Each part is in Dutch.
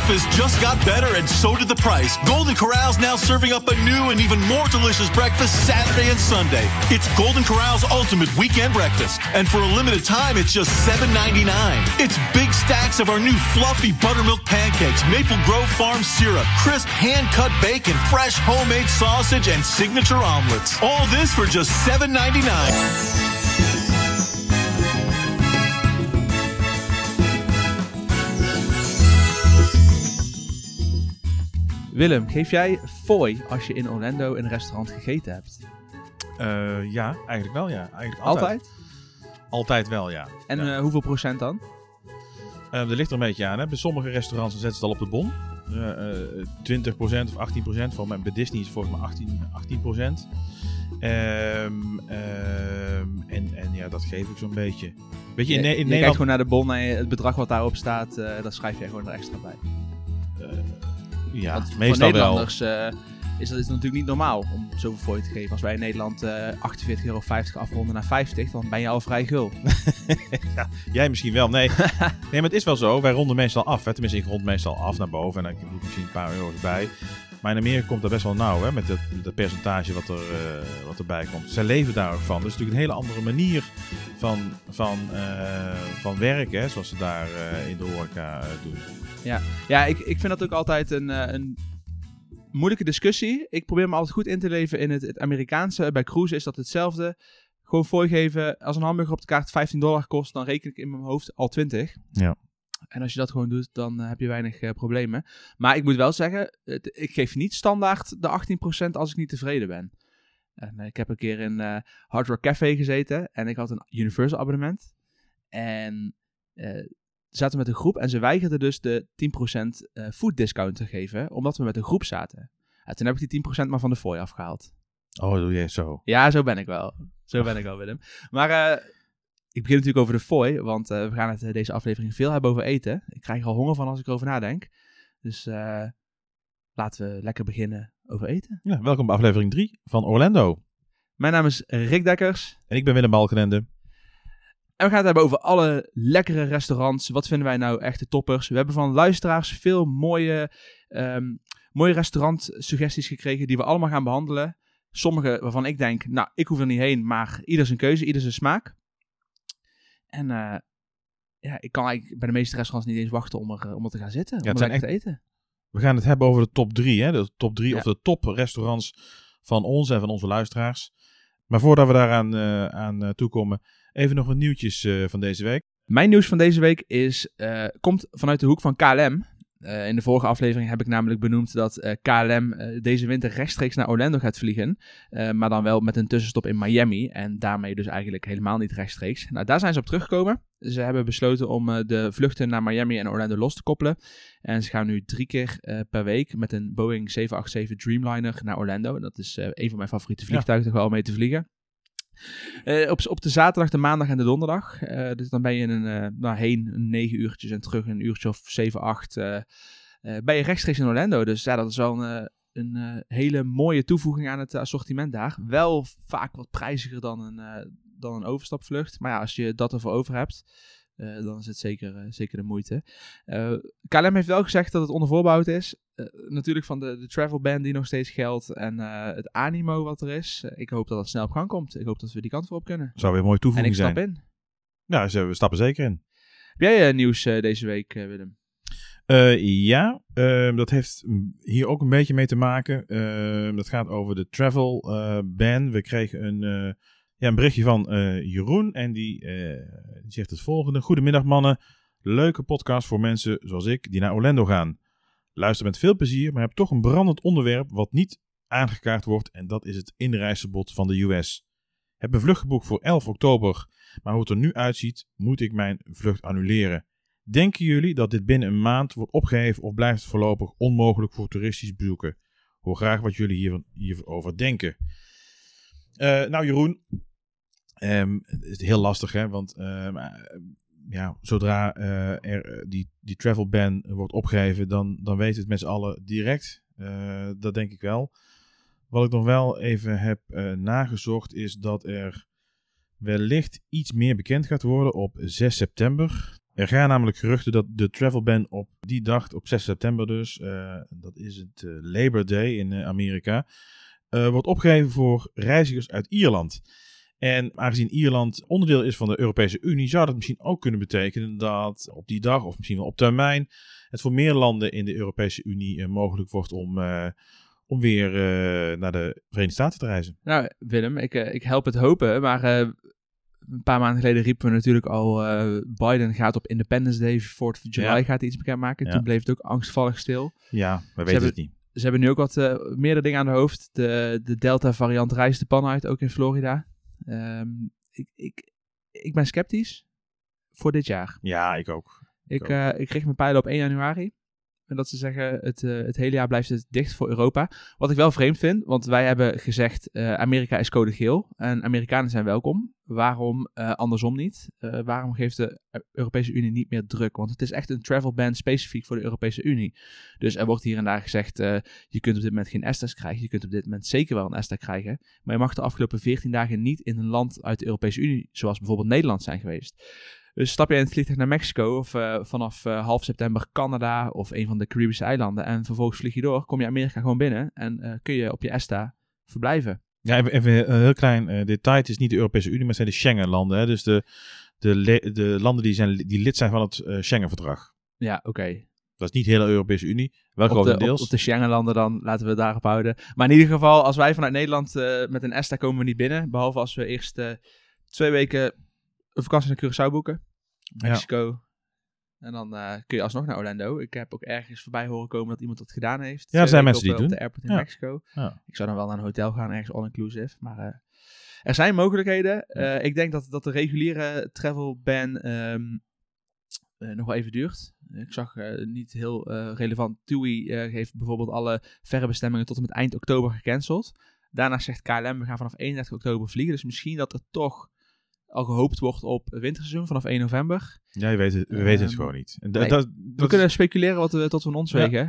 breakfast just got better and so did the price. Golden Corral's now serving up a new and even more delicious breakfast Saturday and Sunday. It's Golden Corral's ultimate weekend breakfast. And for a limited time, it's just $7.99. It's big stacks of our new fluffy buttermilk pancakes, Maple Grove Farm syrup, crisp hand-cut bacon, fresh homemade sausage, and signature omelets. All this for just $7.99. Willem, geef jij fooi als je in Orlando in een restaurant gegeten hebt? Ja, eigenlijk wel, ja. Eigenlijk Altijd? Altijd wel, ja. En ja. Hoeveel procent dan? Dat ligt er een beetje aan. Hè. Bij sommige restaurants zetten ze het al op de bon. 20% of 18%. Volgens mij bij Disney is het volgens mij 18%. En ja, dat geef ik zo'n beetje. Weet je, in Nederland... kijkt gewoon naar de bon en het bedrag wat daarop staat, dat schrijf jij gewoon er extra bij. Ja, want meestal voor Nederlanders wel. Is dat natuurlijk niet normaal om zoveel fooi te geven. Als wij in Nederland €48,50 afronden naar 50, dan ben je al vrij gul. Ja, jij misschien wel. Nee, maar het is wel zo. Wij ronden meestal af. Hè. Tenminste, ik rond meestal af naar boven en dan doe ik misschien een paar euro's bij. Maar in Amerika komt dat best wel nauw, hè, met dat percentage wat erbij komt. Zij leven daar ook van. Dus het is natuurlijk een hele andere manier van werken, hè, zoals ze daar in de horeca doen. Ja, ik vind dat ook altijd een moeilijke discussie. Ik probeer me altijd goed in te leven in het Amerikaanse. Bij cruisen is dat hetzelfde. Gewoon fooi geven. Als een hamburger op de kaart $15 kost, dan reken ik in mijn hoofd al 20. Ja. En als je dat gewoon doet, dan heb je weinig problemen. Maar ik moet wel zeggen, ik geef niet standaard de 18% als ik niet tevreden ben. En, ik heb een keer in Hard Rock Café gezeten en ik had een Universal abonnement. En zaten met een groep en ze weigerden dus de 10% food discount te geven, omdat we met een groep zaten. Toen heb ik die 10% maar van de fooi afgehaald. Oh, doe je zo? Ja, zo ben ik wel. Ben ik wel, Willem. Maar ik begin natuurlijk over de fooi, want we gaan het deze aflevering veel hebben over eten. Ik krijg er al honger van als ik erover nadenk. Dus laten we lekker beginnen over eten. Ja, welkom bij aflevering 3 van Orlando. Mijn naam is Rick Dekkers. En ik ben Willem Balkenende. En we gaan het hebben over alle lekkere restaurants. Wat vinden wij nou echt de toppers? We hebben van luisteraars veel mooie restaurantsuggesties gekregen die we allemaal gaan behandelen. Sommige waarvan ik denk, nou, ik hoef er niet heen, maar ieder zijn keuze, ieder zijn smaak. En ik kan eigenlijk bij de meeste restaurants niet eens wachten om er te gaan zitten, om lekker te eten. We gaan het hebben over de top 3, hè? De top 3 of de top restaurants van ons en van onze luisteraars. Maar voordat we daaraan toekomen, even nog wat nieuwtjes van deze week. Mijn nieuws van deze week komt vanuit de hoek van KLM. In de vorige aflevering heb ik namelijk benoemd dat KLM deze winter rechtstreeks naar Orlando gaat vliegen. Maar dan wel met een tussenstop in Miami. En daarmee dus eigenlijk helemaal niet rechtstreeks. Nou, daar zijn ze op teruggekomen. Ze hebben besloten om de vluchten naar Miami en Orlando los te koppelen. En ze gaan nu 3 keer per week met een Boeing 787 Dreamliner naar Orlando. Dat is een van mijn favoriete vliegtuigen toch wel mee te vliegen. Op de zaterdag, de maandag en de donderdag. Dus dan ben je heen 9 uurtjes en terug een uurtje of 7, 8. Ben je rechtstreeks in Orlando. Dus ja, dat is wel een hele mooie toevoeging aan het assortiment daar. Wel vaak wat prijziger dan een overstapvlucht. Maar ja, als je dat ervoor over hebt, dan is het zeker de moeite. KLM heeft wel gezegd dat het onder voorbehoud is. Natuurlijk van de travel ban die nog steeds geldt en het animo wat er is. Ik hoop dat het snel op gang komt. Ik hoop dat we die kant voor op kunnen. Zou weer een mooie toevoeging zijn. En ik stap in. Ja, we stappen zeker in. Heb jij nieuws deze week, Willem? Ja, dat heeft hier ook een beetje mee te maken. Dat gaat over de travel ban. We kregen een berichtje van Jeroen en die zegt het volgende. Goedemiddag mannen, leuke podcast voor mensen zoals ik die naar Orlando gaan. Luister met veel plezier, maar heb toch een brandend onderwerp wat niet aangekaart wordt en dat is het inreisverbod van de US. Heb een vlucht geboekt voor 11 oktober, maar hoe het er nu uitziet moet ik mijn vlucht annuleren. Denken jullie dat dit binnen een maand wordt opgeheven of blijft het voorlopig onmogelijk voor toeristisch bezoeken? Hoor graag wat jullie hierover denken. Nou Jeroen, het is heel lastig hè, want zodra die travel ban wordt opgeheven, dan weten het met z'n allen direct. Dat denk ik wel. Wat ik nog wel even heb nagezocht is dat er wellicht iets meer bekend gaat worden op 6 september. Er gaan namelijk geruchten dat de travel ban op die dag, op 6 september dus, dat is het Labor Day in Amerika, wordt opgegeven voor reizigers uit Ierland. En aangezien Ierland onderdeel is van de Europese Unie, zou dat misschien ook kunnen betekenen dat op die dag, of misschien wel op termijn, het voor meer landen in de Europese Unie mogelijk wordt om weer naar de Verenigde Staten te reizen. Nou, Willem, ik help het hopen, maar een paar maanden geleden riepen we natuurlijk al, Biden gaat op Independence Day, 4th of July gaat hij iets bekendmaken. Ja. Toen bleef het ook angstvallig stil. Ja, we weten het niet. Ze hebben nu ook wat meerdere dingen aan de hoofd. De Delta-variant reist de pan uit, ook in Florida. Ik ben sceptisch voor dit jaar. Ja, ik ook. Ik richt mijn pijlen op 1 januari. En dat ze zeggen, het hele jaar blijft het dicht voor Europa. Wat ik wel vreemd vind, want wij hebben gezegd, Amerika is code geel en Amerikanen zijn welkom. Waarom andersom niet? Waarom geeft de Europese Unie niet meer druk? Want het is echt een travel ban specifiek voor de Europese Unie. Dus er wordt hier en daar gezegd, je kunt op dit moment geen ESTA's krijgen. Je kunt op dit moment zeker wel een ESTA krijgen. Maar je mag de afgelopen 14 dagen niet in een land uit de Europese Unie, zoals bijvoorbeeld Nederland, zijn geweest. Dus stap je in het vliegtuig naar Mexico of vanaf half september Canada of een van de Caribische eilanden en vervolgens vlieg je door, kom je Amerika gewoon binnen en kun je op je ESTA verblijven. Ja, even een heel klein detail. Het is niet de Europese Unie, maar het zijn de Schengen-landen. Hè? Dus de landen die lid zijn van het Schengen-verdrag. Ja, oké. Dat is niet de hele Europese Unie. Wel grotendeels. Op de Schengen-landen dan, laten we het daarop houden. Maar in ieder geval, als wij vanuit Nederland met een ESTA komen we niet binnen. Behalve als we eerst 2 weken een vakantie naar Curaçao boeken. Mexico. Ja. En dan kun je alsnog naar Orlando. Ik heb ook ergens voorbij horen komen dat iemand dat gedaan heeft. Ja, er zijn mensen die op doen. Op de airport in Mexico. Ja. Ik zou dan wel naar een hotel gaan, ergens all-inclusive. Maar er zijn mogelijkheden. Ik denk dat de reguliere travel ban nog wel even duurt. Ik zag niet heel relevant. TUI heeft bijvoorbeeld alle verre bestemmingen tot en met eind oktober gecanceld. Daarna zegt KLM, we gaan vanaf 31 oktober vliegen. Dus misschien dat er toch al gehoopt wordt op winterseizoen vanaf 1 november. Ja, we weten het gewoon niet. We kunnen speculeren wat we tot van ons wegen.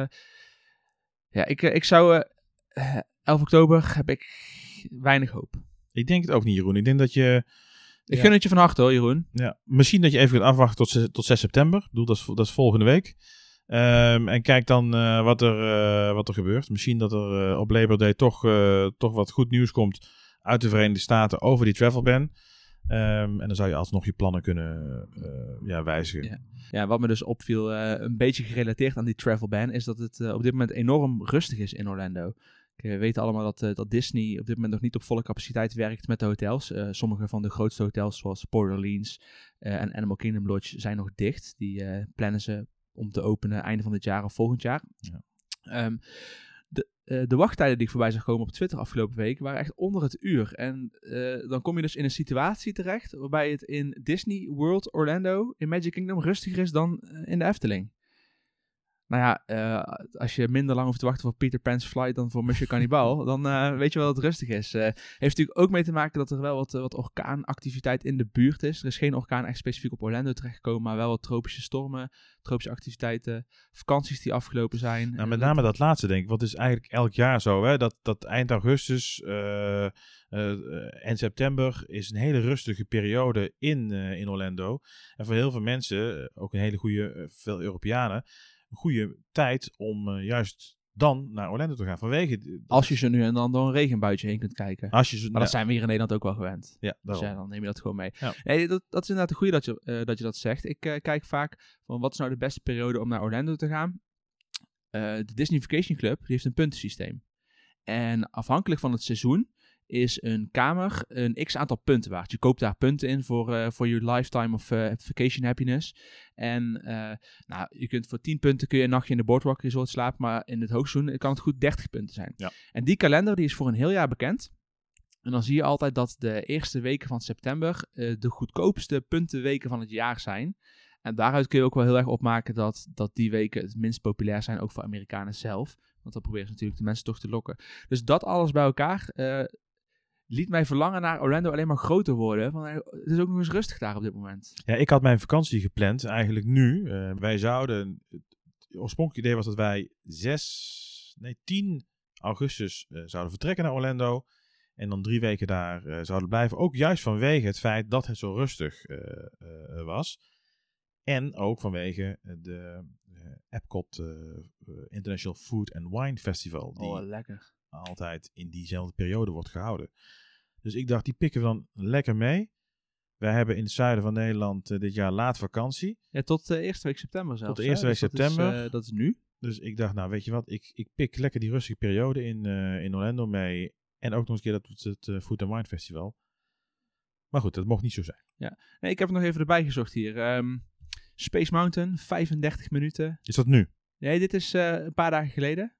Ik zou 11 oktober heb ik weinig hoop. Ik denk het ook niet, Jeroen. Ik denk dat je... Ik gun het je van harte hoor, Jeroen. Ja, misschien dat je even gaat afwachten tot 6 september. Ik bedoel, dat is volgende week. En kijk dan wat er gebeurt. Misschien dat er op Labor Day toch wat goed nieuws komt uit de Verenigde Staten over die travel ban. En dan zou je alsnog je plannen kunnen wijzigen. Ja, wat me dus opviel, een beetje gerelateerd aan die travel ban, is dat het op dit moment enorm rustig is in Orlando. We weten allemaal dat Disney op dit moment nog niet op volle capaciteit werkt met de hotels. Sommige van de grootste hotels, zoals Port Orleans en Animal Kingdom Lodge, zijn nog dicht. Die plannen ze om te openen einde van dit jaar of volgend jaar. Ja. De wachttijden die ik voorbij zag komen op Twitter afgelopen week waren echt onder het uur. En dan kom je dus in een situatie terecht waarbij het in Disney World Orlando in Magic Kingdom rustiger is dan in de Efteling. Nou ja, als je minder lang hoeft te wachten voor Peter Pan's Flight dan voor Monsieur Cannibal, dan weet je wel dat het rustig is. Heeft natuurlijk ook mee te maken dat er wel wat orkaanactiviteit in de buurt is. Er is geen orkaan echt specifiek op Orlando terechtgekomen, maar wel wat tropische stormen, tropische activiteiten, vakanties die afgelopen zijn. Nou, met name dat laatste denk ik, wat is eigenlijk elk jaar zo, hè? Dat eind augustus en september is een hele rustige periode in Orlando. En voor heel veel mensen, ook een hele goede, veel Europeanen, een goede tijd om juist dan naar Orlando te gaan. Als je ze nu en dan door een regenbuitje heen kunt kijken. Maar dat zijn we hier in Nederland ook wel gewend. Ja, dus dan neem je dat gewoon mee. Ja. Nee, dat is inderdaad een goede dat je dat zegt. Ik kijk vaak van wat is nou de beste periode om naar Orlando te gaan. De Disney Vacation Club die heeft een puntensysteem. En afhankelijk van het seizoen is een kamer een x-aantal punten waard. Je koopt daar punten in voor je lifetime of vacation happiness. En je kunt voor 10 punten kun je een nachtje in de Boardwalk Resort slapen, maar in het hoogseizoen kan het goed 30 punten zijn. Ja. En die kalender die is voor een heel jaar bekend. En dan zie je altijd dat de eerste weken van september de goedkoopste puntenweken van het jaar zijn. En daaruit kun je ook wel heel erg opmaken dat die weken het minst populair zijn, ook voor Amerikanen zelf. Want dan proberen ze natuurlijk de mensen toch te lokken. Dus dat alles bij elkaar liet mij verlangen naar Orlando alleen maar groter worden. Want het is ook nog eens rustig daar op dit moment. Ja, ik had mijn vakantie gepland eigenlijk nu. Wij zouden... Het oorspronkelijke idee was dat wij 10 augustus zouden vertrekken naar Orlando. En dan 3 weken daar zouden blijven. Ook juist vanwege het feit dat het zo rustig was. En ook vanwege de Epcot International Food and Wine Festival. Die lekker. altijd in diezelfde periode wordt gehouden. Dus ik dacht, die pikken we dan lekker mee. Wij hebben in het zuiden van Nederland dit jaar laat vakantie. Ja, tot de eerste week september zelfs. Tot de eerste week september. Dat is nu. Dus ik dacht, nou weet je wat, ik pik lekker die rustige periode in Orlando mee. En ook nog eens een keer het Food and Wine Festival. Maar goed, dat mocht niet zo zijn. Ja. Nee, ik heb het nog even erbij gezocht hier. Space Mountain, 35 minuten. Is dat nu? Nee, dit is een paar dagen geleden.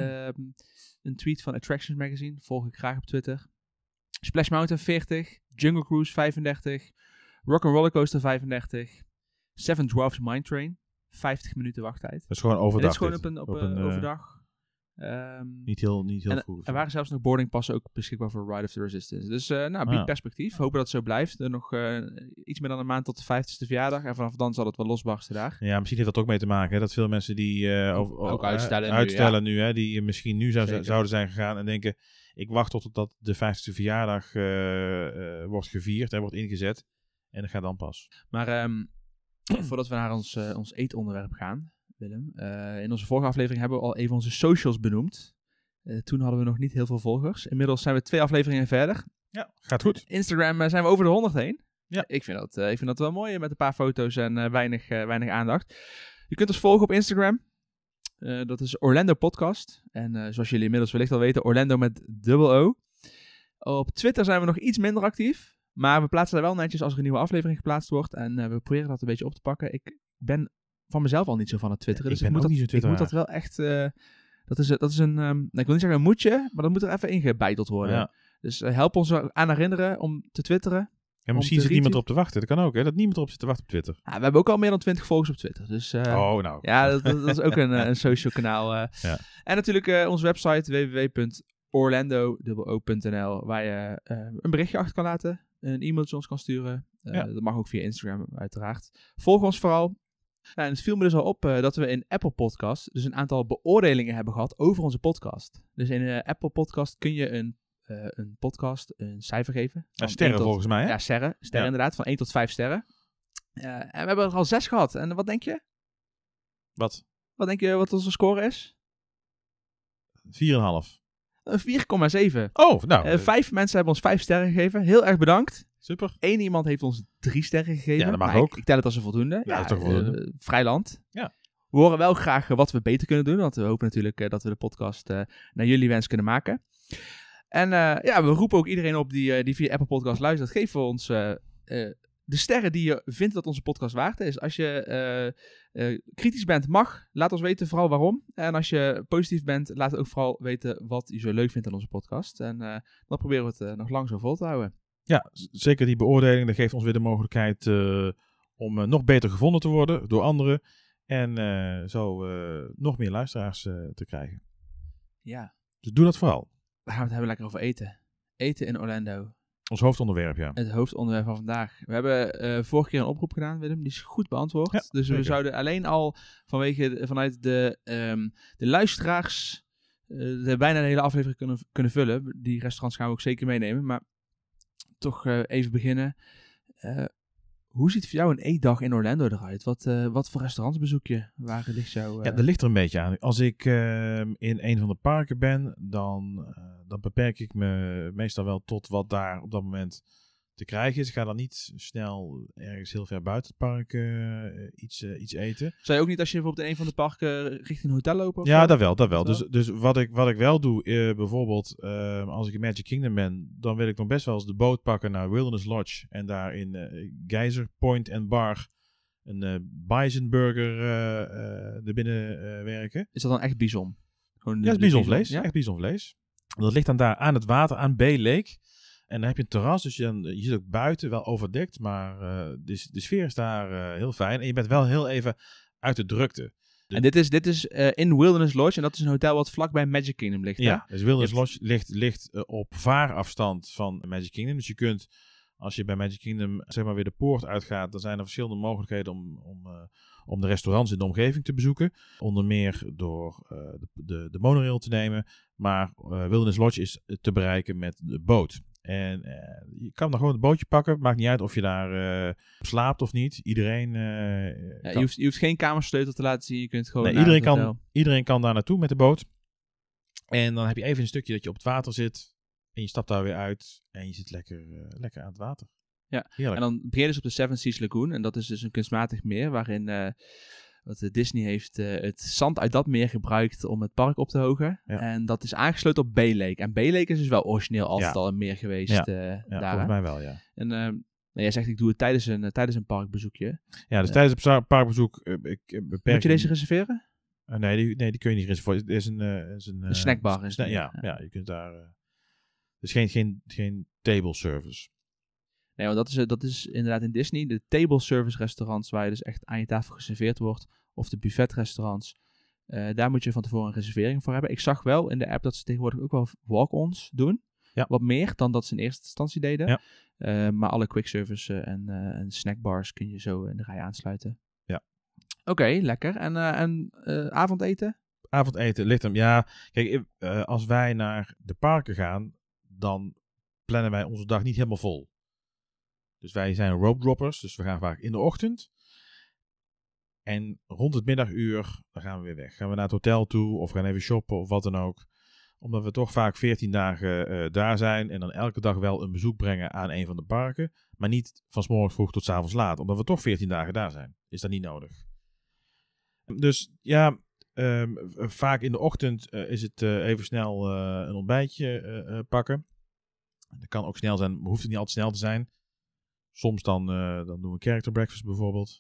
Een tweet van Attractions Magazine. Volg ik graag op Twitter. Splash Mountain 40. Jungle Cruise 35. Rock'n'Roller Coaster 35. Seven Dwarfs Mine Train. 50 minuten wachttijd. Dat is gewoon overdag. Dit is gewoon op een overdag. Niet heel vroeg. Er waren zelfs nog boardingpassen ook beschikbaar voor Ride of the Resistance. Dus biedt perspectief. Hopen dat het zo blijft. Er nog iets meer dan een maand tot de 50ste verjaardag. En vanaf dan zal het wel losbarsten daar. Ja, misschien heeft dat ook mee te maken. Hè? Dat veel mensen die ook uitstellen nu. Hè? Die misschien nu zouden zijn gegaan en denken... Ik wacht totdat de 50ste verjaardag wordt gevierd en wordt ingezet. En dat gaat dan pas. Maar voordat we naar ons eetonderwerp gaan... Willem, in onze vorige aflevering hebben we al even onze socials benoemd. Toen hadden we nog niet heel veel volgers. Inmiddels zijn we 2 afleveringen verder. Ja, gaat goed. Instagram zijn we over de 100 heen. Ja. Ik vind dat wel mooi met een paar foto's en weinig aandacht. Je kunt ons volgen op Instagram. Dat is Orlando Podcast. En zoals jullie inmiddels wellicht al weten, Orlando met dubbel O. Op Twitter zijn we nog iets minder actief. Maar we plaatsen daar wel netjes als er een nieuwe aflevering geplaatst wordt. En we proberen dat een beetje op te pakken. Ik ben van mezelf al niet zo van het twitteren. Ja, dus ik moet dat wel echt... dat is een... ik wil niet zeggen een moedje, maar dat moet er even ingebeiteld worden. Ja. Dus help ons aan herinneren om te twitteren. Ja, misschien zit niemand erop te wachten. Dat kan ook, hè? Dat niemand erop zit te wachten op Twitter. Ja, we hebben ook al meer dan 20 volgers op Twitter. Dus, nou. Ja, dat is ook een social kanaal. Ja. En natuurlijk onze website www.orlando.nl waar je een berichtje achter kan laten. Een e-mailtje ons kan sturen. Dat mag ook via Instagram uiteraard. Volg ons vooral. Nou, en het viel me dus al op dat we in Apple Podcast dus een aantal beoordelingen hebben gehad over onze podcast. Dus in Apple Podcast kun je een podcast een cijfer geven. Sterren volgens mij, hè? Ja, sterren inderdaad, van 1 tot 5 sterren. En we hebben er al 6 gehad. En wat denk je? Wat? Wat denk je wat onze score is? 4,5. 4,7. Oh, nou. 5 mensen hebben ons 5 sterren gegeven. Heel erg bedankt. Super. 1 iemand heeft ons 3 sterren gegeven. Ja, dat mag ook. Ik tel het als een voldoende. Ja, dat is toch voldoende. Vrij land. Ja. We horen wel graag wat we beter kunnen doen. Want we hopen natuurlijk dat we de podcast naar jullie wens kunnen maken. En we roepen ook iedereen op die via Apple Podcast luistert. Geef voor ons de sterren die je vindt dat onze podcast waard is. Als je kritisch bent, mag. Laat ons weten vooral waarom. En als je positief bent, laat ook vooral weten wat je zo leuk vindt aan onze podcast. En dan proberen we het nog lang zo vol te houden. Ja, zeker die beoordeling. Dat geeft ons weer de mogelijkheid om nog beter gevonden te worden door anderen. En zo nog meer luisteraars te krijgen. Ja. Dus doe dat vooral. We gaan het hebben lekker over eten. Eten in Orlando. Ons hoofdonderwerp, ja. Het hoofdonderwerp van vandaag. We hebben vorige keer een oproep gedaan, Willem. Die is goed beantwoord. Ja, dus zeker. We zouden alleen al vanuit de luisteraars bijna de hele aflevering kunnen vullen. Die restaurants gaan we ook zeker meenemen. Maar toch even beginnen. Hoe ziet voor jou een eetdag in Orlando eruit? Wat voor restaurants bezoek je? Waar ligt jouw... Ja, dat ligt er een beetje aan. Als ik in een van de parken ben, dan beperk ik me meestal wel tot wat daar op dat moment te krijgen is. Ik ga dan niet snel ergens heel ver buiten het park iets eten. Zou je ook niet als je bijvoorbeeld in een van de parken richting een hotel lopen? Of ja, zo? dat wel. Dus wat ik wel doe, bijvoorbeeld als ik in Magic Kingdom ben, dan wil ik nog best wel eens de boot pakken naar Wilderness Lodge en daar in Geyser Point and Bar een bison burger er binnen werken. Is dat dan echt bison? Ja, het is bisonvlees. Ja? Echt bisonvlees. Dat ligt dan daar aan het water, aan Bay Lake. En dan heb je een terras, dus je zit ook buiten, wel overdekt, maar de sfeer is daar heel fijn. En je bent wel heel even uit de drukte. En dit is in Wilderness Lodge en dat is een hotel wat vlakbij Magic Kingdom ligt, hè? Ja, dus Wilderness Lodge ligt op vaarafstand van Magic Kingdom. Dus je kunt, als je bij Magic Kingdom zeg maar weer de poort uitgaat, dan zijn er verschillende mogelijkheden om de restaurants in de omgeving te bezoeken. Onder meer door de monorail te nemen. Maar Wilderness Lodge is te bereiken met de boot. En je kan dan gewoon het bootje pakken. Maakt niet uit of je daar slaapt of niet. Iedereen je hoeft geen kamersleutel te laten zien. Je kunt gewoon iedereen kan daar naartoe met de boot. En dan heb je even een stukje dat je op het water zit. En je stapt daar weer uit. En je zit lekker aan het water. Ja, heerlijk. En dan begin je dus op de Seven Seas Lagoon. En dat is dus een kunstmatig meer waarin Disney heeft het zand uit dat meer gebruikt om het park op te hogen. Ja. En dat is aangesloten op Bay Lake. En Bay Lake is dus wel origineel altijd al een meer geweest daar. Volgens mij wel, ja. En jij zegt, ik doe het tijdens een parkbezoekje. Ja, dus tijdens het parkbezoek... Moet je deze reserveren? Nee, die kun je niet reserveren. Het is een snackbar. Ja, je kunt daar... dus geen table service. Nee, want dat is inderdaad in Disney. De table service restaurants waar je dus echt aan je tafel geserveerd wordt. Of de buffetrestaurants. Daar moet je van tevoren een reservering voor hebben. Ik zag wel in de app dat ze tegenwoordig ook wel walk-ons doen. Ja. Wat meer dan dat ze in eerste instantie deden. Ja. Maar alle quick service en snackbars kun je zo in de rij aansluiten. Ja. Oké, lekker. En avondeten? Avondeten ligt hem. Ja, kijk, als wij naar de parken gaan, dan plannen wij onze dag niet helemaal vol. Dus wij zijn rope droppers, dus we gaan vaak in de ochtend. En rond het middaguur, dan gaan we weer weg. Gaan we naar het hotel toe of gaan even shoppen of wat dan ook. Omdat we toch vaak 14 dagen daar zijn en dan elke dag wel een bezoek brengen aan een van de parken. Maar niet van 's morgens vroeg tot 's avonds laat, omdat we toch 14 dagen daar zijn. Is dat niet nodig. Dus ja, vaak in de ochtend is het even snel een ontbijtje pakken. Dat kan ook snel zijn, maar hoeft het niet altijd snel te zijn. Soms dan doen we character breakfast bijvoorbeeld.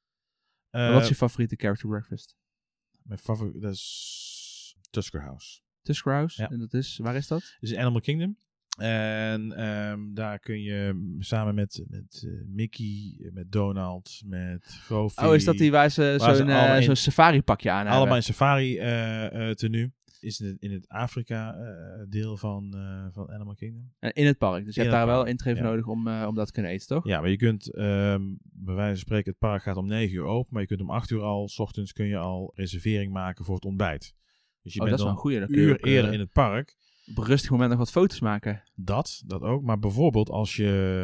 Wat is je favoriete character breakfast? Mijn favoriet, dat is Tusker House. Tusker House? Ja. En waar is dat? Dat is in Animal Kingdom. En daar kun je samen met Mickey, met Donald, met Goofy... Oh, is dat die waar ze zo'n safari pakje aan hebben? Allemaal in safari tenue. Is in het Afrika deel van Animal Kingdom. In het park. Dus je hebt daar wel intree voor nodig om dat te kunnen eten, toch? Ja, maar je kunt, bij wijze van spreken, het park gaat om 9 uur open. Maar je kunt om 8 uur al, 's ochtends kun je al reservering maken voor het ontbijt. Dus je bent dat is dan wel een goeie. een uur eerder in het park. Op een rustig moment nog wat foto's maken. Dat ook. Maar bijvoorbeeld als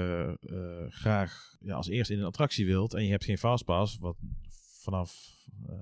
je graag als eerste in een attractie wilt en je hebt geen fastpass, wat vanaf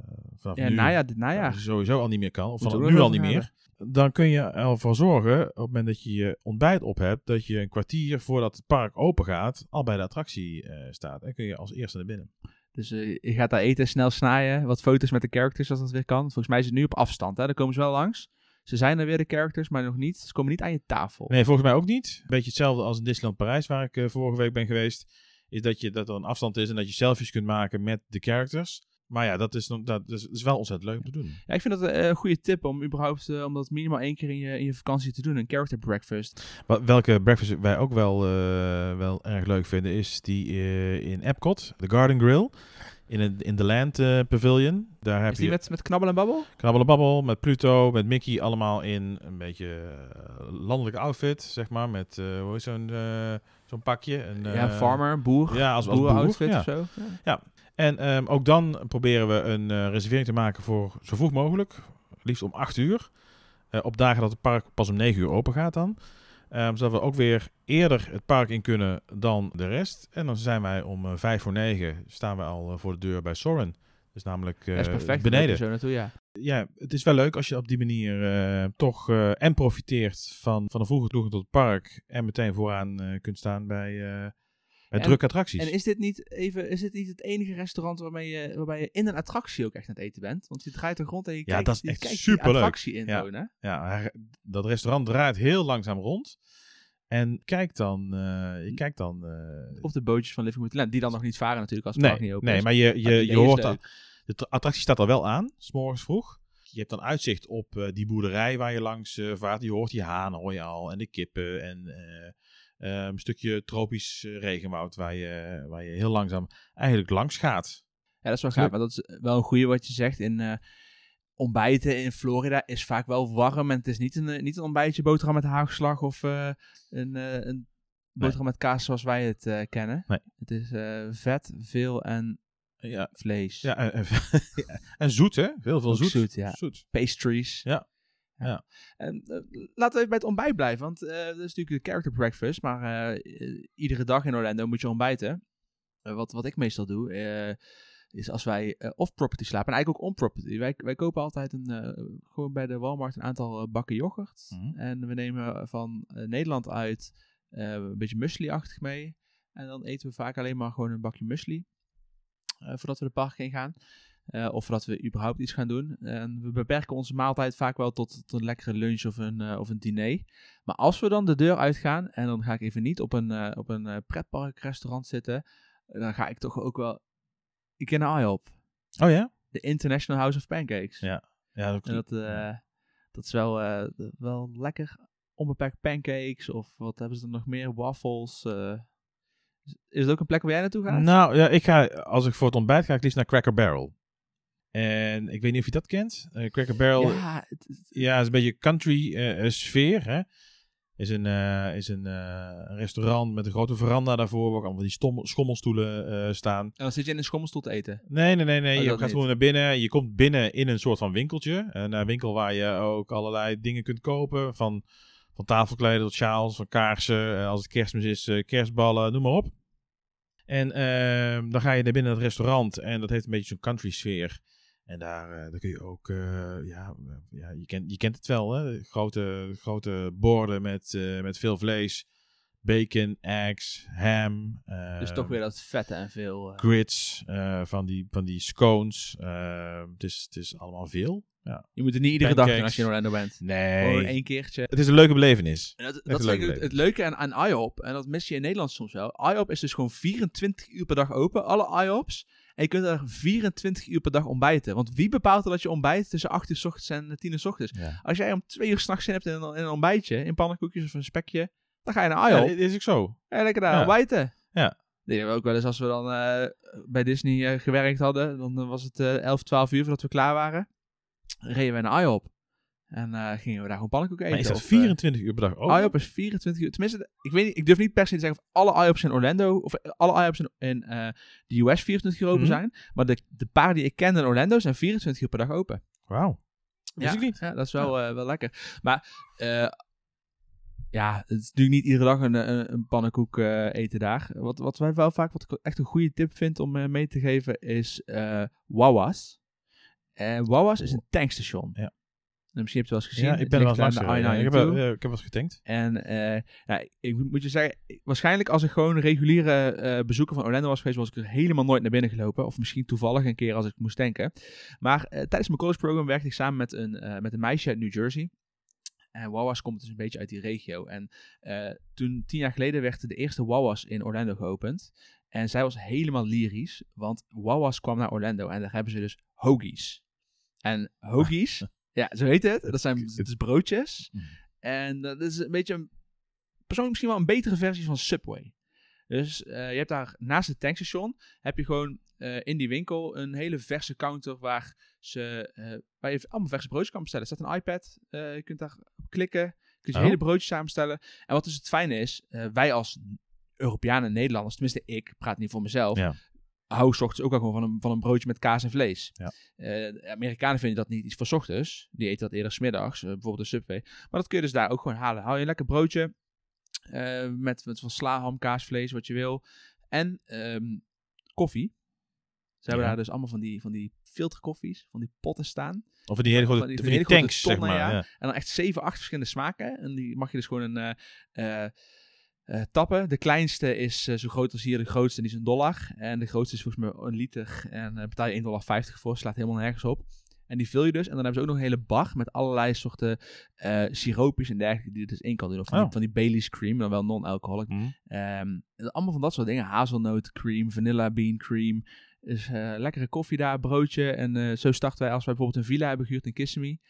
nu, dit najaar sowieso al niet meer kan, of vanaf nu al niet meer, dan kun je ervoor zorgen, op het moment dat je je ontbijt op hebt, dat je een kwartier voordat het park open gaat, al bij de attractie staat. En kun je als eerste naar binnen. Dus je gaat daar eten, snel snijden, wat foto's met de characters als dat weer kan. Volgens mij is het nu op afstand, hè? Daar komen ze wel langs. Ze zijn er weer de characters, maar nog niet. Ze komen niet aan je tafel. Nee, volgens mij ook niet. Een beetje hetzelfde als in Disneyland Parijs, waar ik vorige week ben geweest. Is dat er een afstand is en dat je selfies kunt maken met de characters. Maar ja, dat is wel ontzettend leuk om te doen. Ja, ik vind dat een goede tip om überhaupt om dat minimaal 1 keer in je vakantie te doen. Een character breakfast. Welke breakfast wij ook wel erg leuk vinden, is die in Epcot, de Garden Grill. In de Land Pavilion. Daar heb is die met Knabbel en Babbel? Knabbel en Babbel, met Pluto, met Mickey. Allemaal in een beetje landelijke outfit, zeg maar. Met hoe is zo'n pakje. Farmer, boer. Ja, als boer outfit ja. of zo. Ja. En ook dan proberen we een reservering te maken voor zo vroeg mogelijk. Liefst om 8 uur. Op dagen dat het park pas om 9 uur open gaat dan. Zodat we ook weer eerder het park in kunnen dan de rest. En dan zijn wij om 8:55 staan we al voor de deur bij Soarin'. Dus namelijk dat is perfect, beneden. Zo naartoe, ja. Ja, het is wel leuk als je op die manier toch en profiteert van de vroege toegang tot het park. En meteen vooraan kunt staan bij drukke attracties. En is dit niet het enige restaurant waarbij je in een attractie ook echt aan het eten bent? Want je draait er rond en je kijkt, dat is echt die attractie inwonen. Ja, dat restaurant draait heel langzaam rond. En kijk dan... Of de bootjes van Living with the Land, die dan nog niet varen natuurlijk als het park niet open is. Nee, maar je hoort dat. De attractie staat er wel aan, 's morgens vroeg. Je hebt dan uitzicht op die boerderij waar je langs vaart. Je hoort die hanen, hoor je al, en de kippen en een stukje tropisch regenwoud waar je heel langzaam eigenlijk langs gaat. Ja, dat is wel gaaf, maar dat is wel een goede wat je zegt. In ontbijten in Florida is vaak wel warm en het is niet een ontbijtje boterham met haagslag of een boterham met kaas zoals wij het kennen. Nee. Het is vet, veel en vlees. Ja, en zoet, hè? Heel veel zoet. Zoet. Pastries. Ja. En, laten we even bij het ontbijt blijven, want dat is natuurlijk de character breakfast, maar iedere dag in Orlando moet je ontbijten. Wat ik meestal doe, is als wij off-property slapen, en eigenlijk ook on-property. Wij kopen altijd gewoon bij de Walmart een aantal bakken yoghurt. Mhm. En we nemen van Nederland uit een beetje muesli-achtig mee. En dan eten we vaak alleen maar gewoon een bakje muesli. Voordat we de park in gaan. Of voordat we überhaupt iets gaan doen. En we beperken onze maaltijd vaak wel tot een lekkere lunch of een diner. Maar als we dan de deur uitgaan, en dan ga ik even niet op een pretparkrestaurant zitten, dan ga ik toch ook wel... Ik ken een IHOP. Oh ja? De International House of Pancakes. Ja. Dat is wel lekker. Onbeperkt pancakes of wat hebben ze er nog meer? Waffles. Is het ook een plek waar jij naartoe gaat? Nou, ja, als ik voor het ontbijt ga ik liefst naar Cracker Barrel. En ik weet niet of je dat kent. Cracker Barrel, is een beetje country sfeer, hè. Is een restaurant met een grote veranda daarvoor, waar allemaal die schommelstoelen staan. En dan zit je in een schommelstoel te eten? Nee. Je gaat gewoon naar binnen. Je komt binnen in een soort van winkeltje. Een winkel waar je ook allerlei dingen kunt kopen. Van tafelkleden tot sjaals, van kaarsen. Als het Kerstmis is, kerstballen, noem maar op. En dan ga je naar binnen het restaurant. En dat heeft een beetje zo'n country sfeer. En daar kun je ook, je kent het wel, hè? Grote borden met veel vlees, bacon, eggs, ham. Dus toch weer dat vette en veel. Grits, van die scones. Het is allemaal veel. Ja. Je moet er niet iedere dag doen als je in Orlando bent. Nee. Gewoon 1 keertje. Het is een leuke belevenis. Dat is het leuke aan IHOP. En dat mis je in Nederland soms wel. IHOP is dus gewoon 24 uur per dag open. Alle IHOPs. En je kunt er 24 uur per dag ontbijten. Want wie bepaalt er dat je ontbijt tussen 8 uur 's ochtends en 10 uur 's ochtends? Ja. Als jij om 2 uur 's nachts zin hebt in een ontbijtje, in pannenkoekjes of een spekje, dan ga je naar IHOP. Ja, dat is ook zo. Ja, lekker daar ontbijten. Ja. Nee, ook wel eens als we dan bij Disney gewerkt hadden, dan was het 11, 12 uur voordat we klaar waren. Reden wij naar IHOP. En gingen we daar gewoon pannenkoeken eten. Maar is dat 24 uur per dag open? IHOP is 24 uur. Tenminste, ik durf niet per se te zeggen of alle IHOPs in Orlando, of alle IHOPs in de US 24 uur open zijn. Maar de paar die ik ken in Orlando zijn 24 uur per dag open. Wauw. Ja, dat is wel lekker. Maar het is natuurlijk niet iedere dag een pannenkoek eten daar. Wat wij wel vaak, wat ik echt een goede tip vind om mee te geven, is Wawa's. Wawa's is een tankstation. Ja. En misschien heb je het wel eens gezien. Ja, ik ben wel eens langs ik heb wel eens getankt. En ik moet je zeggen, waarschijnlijk als ik gewoon een reguliere bezoeker van Orlando was geweest, was ik er helemaal nooit naar binnen gelopen. Of misschien toevallig een keer als ik moest tanken. Maar tijdens mijn college program werkte ik samen met een meisje uit New Jersey. En Wawa's komt dus een beetje uit die regio. En toen 10 jaar geleden werd de eerste Wawa's in Orlando geopend. En zij was helemaal lyrisch, want Wawa's kwam naar Orlando en daar hebben ze dus hoagies. En hoagies, ja, zo heet het. Dat zijn dus broodjes. En dat is een beetje, persoonlijk misschien wel een betere versie van Subway. Dus je hebt daar naast het tankstation, heb je gewoon in die winkel een hele verse counter waar je allemaal verse broodjes kan bestellen. Er staat een iPad, je kunt daar klikken, kun je hele broodjes samenstellen. En wat dus het fijne is, wij als Europeanen en Nederlanders, tenminste ik praat niet voor mezelf, hou 's ochtends ook al gewoon van een broodje met kaas en vlees. Ja. Amerikanen vinden dat niet iets voor 's ochtends. Die eten dat eerder 's middags, bijvoorbeeld de Subway. Maar dat kun je dus daar ook gewoon halen. Hou je een lekker broodje met van sla, ham, kaas, vlees, wat je wil. En koffie. Ze hebben daar dus allemaal van die filterkoffies, van die potten staan. Of van die hele grote tanks, tonnen, zeg maar. Ja. En dan echt 7, 8 verschillende smaken. En die mag je dus gewoon tappen. De kleinste is zo groot als hier, de grootste, die is $1. En de grootste is volgens mij 1 liter. En betaal je $1,50 voor, slaat helemaal nergens op. En die vul je dus. En dan hebben ze ook nog een hele bar met allerlei soorten siroopjes en dergelijke die je dus in kan doen. Of van die Baileys cream, dan wel non-alcoholic. Allemaal van dat soort dingen. Hazelnoot cream, vanilla bean cream. Dus lekkere koffie daar, broodje. En zo starten wij als wij bijvoorbeeld een villa hebben gehuurd in Kissimmee.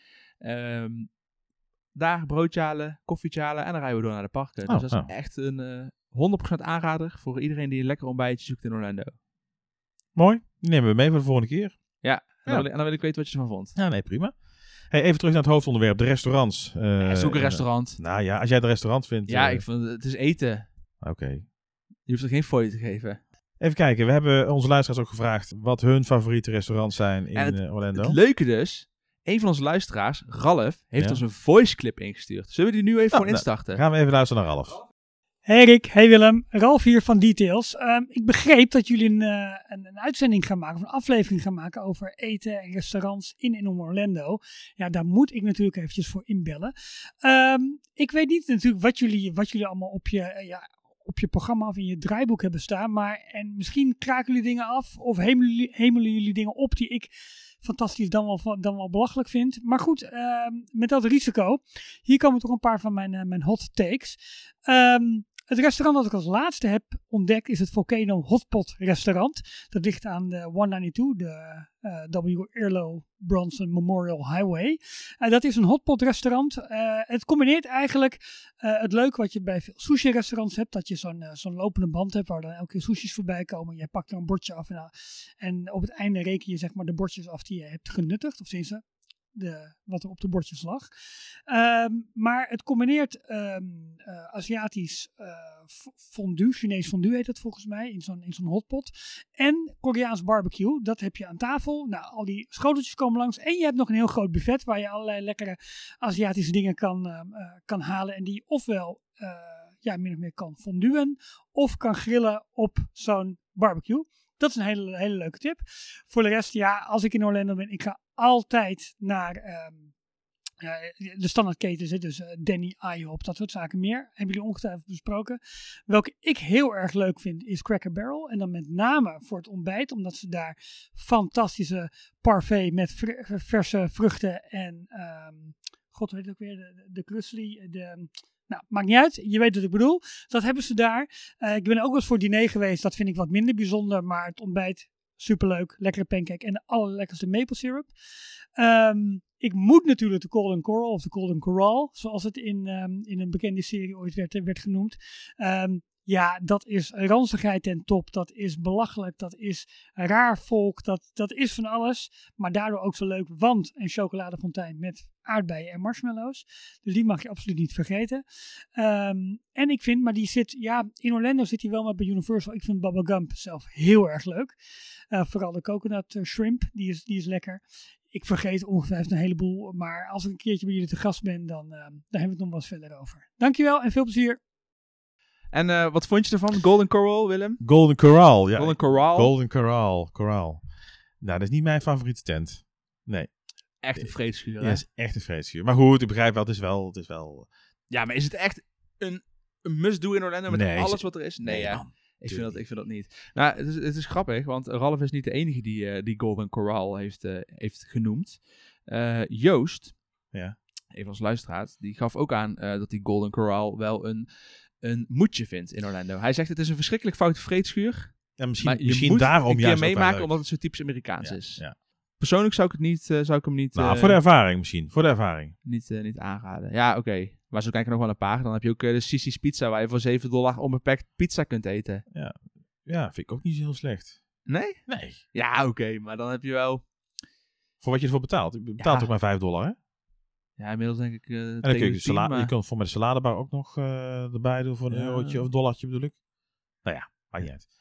Daar broodje halen, koffietje halen en dan rijden we door naar de parken. Dus dat is echt een 100% aanrader voor iedereen die een lekker ontbijtje zoekt in Orlando. Mooi, die nemen we mee voor de volgende keer. Ja, en dan wil ik weten wat je ervan vond. Ja, nee, prima. Hey, even terug naar het hoofdonderwerp, de restaurants. Zoek een restaurant. Nou ja, als jij het restaurant vindt... Ja, ik vind het is eten. Oké. Je hoeft er geen fooi te geven. Even kijken, we hebben onze luisteraars ook gevraagd wat hun favoriete restaurants zijn in Orlando. Het leuke dus een van onze luisteraars, Ralf, heeft ons een voice clip ingestuurd. Zullen we die nu even gewoon instarten? Gaan we even luisteren naar Ralf. Hey Rick, hey Willem, Ralf hier van Details. Ik begreep dat jullie een uitzending gaan maken, of een aflevering gaan maken over eten en restaurants in en om Orlando. Ja, daar moet ik natuurlijk eventjes voor inbellen. Ik weet niet natuurlijk wat jullie allemaal op je programma of in je draaiboek hebben staan. En misschien kraken jullie dingen af of hemelen jullie dingen op die ik fantastisch dan wel belachelijk vind. Maar goed, met dat risico, hier komen toch een paar van mijn hot takes. Het restaurant dat ik als laatste heb ontdekt is het Volcano Hotpot restaurant. Dat ligt aan de 192, de W. Earlo Bronson Memorial Highway. Dat is een hotpot restaurant. Het combineert eigenlijk het leuke wat je bij veel sushi restaurants hebt. Dat je zo'n lopende band hebt waar dan elke keer sushis voorbij komen. Je pakt er een bordje af en op het einde reken je zeg maar de bordjes af die je hebt genuttigd. Of sinds wat er op de bordjes lag. Maar het combineert Aziatisch fondue, Chinees fondue heet het volgens mij, in zo'n hotpot. En Koreaans barbecue, dat heb je aan tafel. Nou, al die schoteltjes komen langs. En je hebt nog een heel groot buffet waar je allerlei lekkere Aziatische dingen kan halen. En die ofwel min of meer kan fonduen of kan grillen op zo'n barbecue. Dat is een hele leuke tip. Voor de rest, als ik in Orlando ben, ik ga altijd naar de standaardketens, dus Denny, IHOP, dat soort zaken meer. Hebben jullie ongetwijfeld besproken. Welke ik heel erg leuk vind, is Cracker Barrel. En dan met name voor het ontbijt, omdat ze daar fantastische parfait met verse vruchten en, god weet het ook weer, de krusli, nou, maakt niet uit. Je weet wat ik bedoel. Dat hebben ze daar. Ik ben ook wel eens voor diner geweest. Dat vind ik wat minder bijzonder. Maar het ontbijt, superleuk. Lekkere pancake en de allerlekkerste maple syrup. Ik moet natuurlijk de Golden Coral of de Golden Corral. Zoals het in een bekende serie ooit werd genoemd. Dat is ranzigheid ten top. Dat is belachelijk. Dat is raar volk. Dat is van alles. Maar daardoor ook zo leuk. Want een chocoladefontein met aardbeien en marshmallows. Dus die mag je absoluut niet vergeten. En ik vind, maar die zit, in Orlando zit hij wel maar bij Universal. Ik vind Bubba Gump zelf heel erg leuk. Vooral de coconut shrimp. Die is lekker. Ik vergeet ongetwijfeld een heleboel. Maar als ik een keertje bij jullie te gast ben, dan hebben we het nog wel eens verder over. Dankjewel en veel plezier. En wat vond je ervan? Golden Coral, Willem? Golden Corral, ja. Golden Corral. Golden Corral. Nou, dat is niet mijn favoriete tent. Nee. Echt een vreedschuur, hè? Ja, het is echt een vreedschuur. Maar goed, ik begrijp wel, het is wel... Ja, maar is het echt een must-do in Orlando met alles wat er is? Nee, ja. Ik vind dat niet. Nou, het is grappig, want Ralf is niet de enige die Golden Corral heeft genoemd. Joost, een van onze luisteraars, die gaf ook aan dat die Golden Corral wel een moedje vindt in Orlando. Hij zegt het is een verschrikkelijk foute vreedschuur. Ja, misschien daarom juist een keer meemaken omdat het zo typisch Amerikaans is. Ja. Persoonlijk zou ik hem niet... Nou, voor de ervaring misschien. Voor de ervaring. Niet aanraden. Ja, oké. Maar zo kijk ik nog wel een paar. Dan heb je ook de Sissy's Pizza, waar je voor $7 onbeperkt pizza kunt eten. Ja, vind ik ook niet zo heel slecht. Nee? Nee. Ja, oké. Maar dan heb je wel... Voor wat je ervoor betaalt. Je betaalt toch maar $5, hè? Ja, inmiddels denk ik... en dan kun je kunt voor mij de saladebar ook nog erbij doen voor een eurotje of dollartje bedoel ik. Nou ja, maakt niet uit.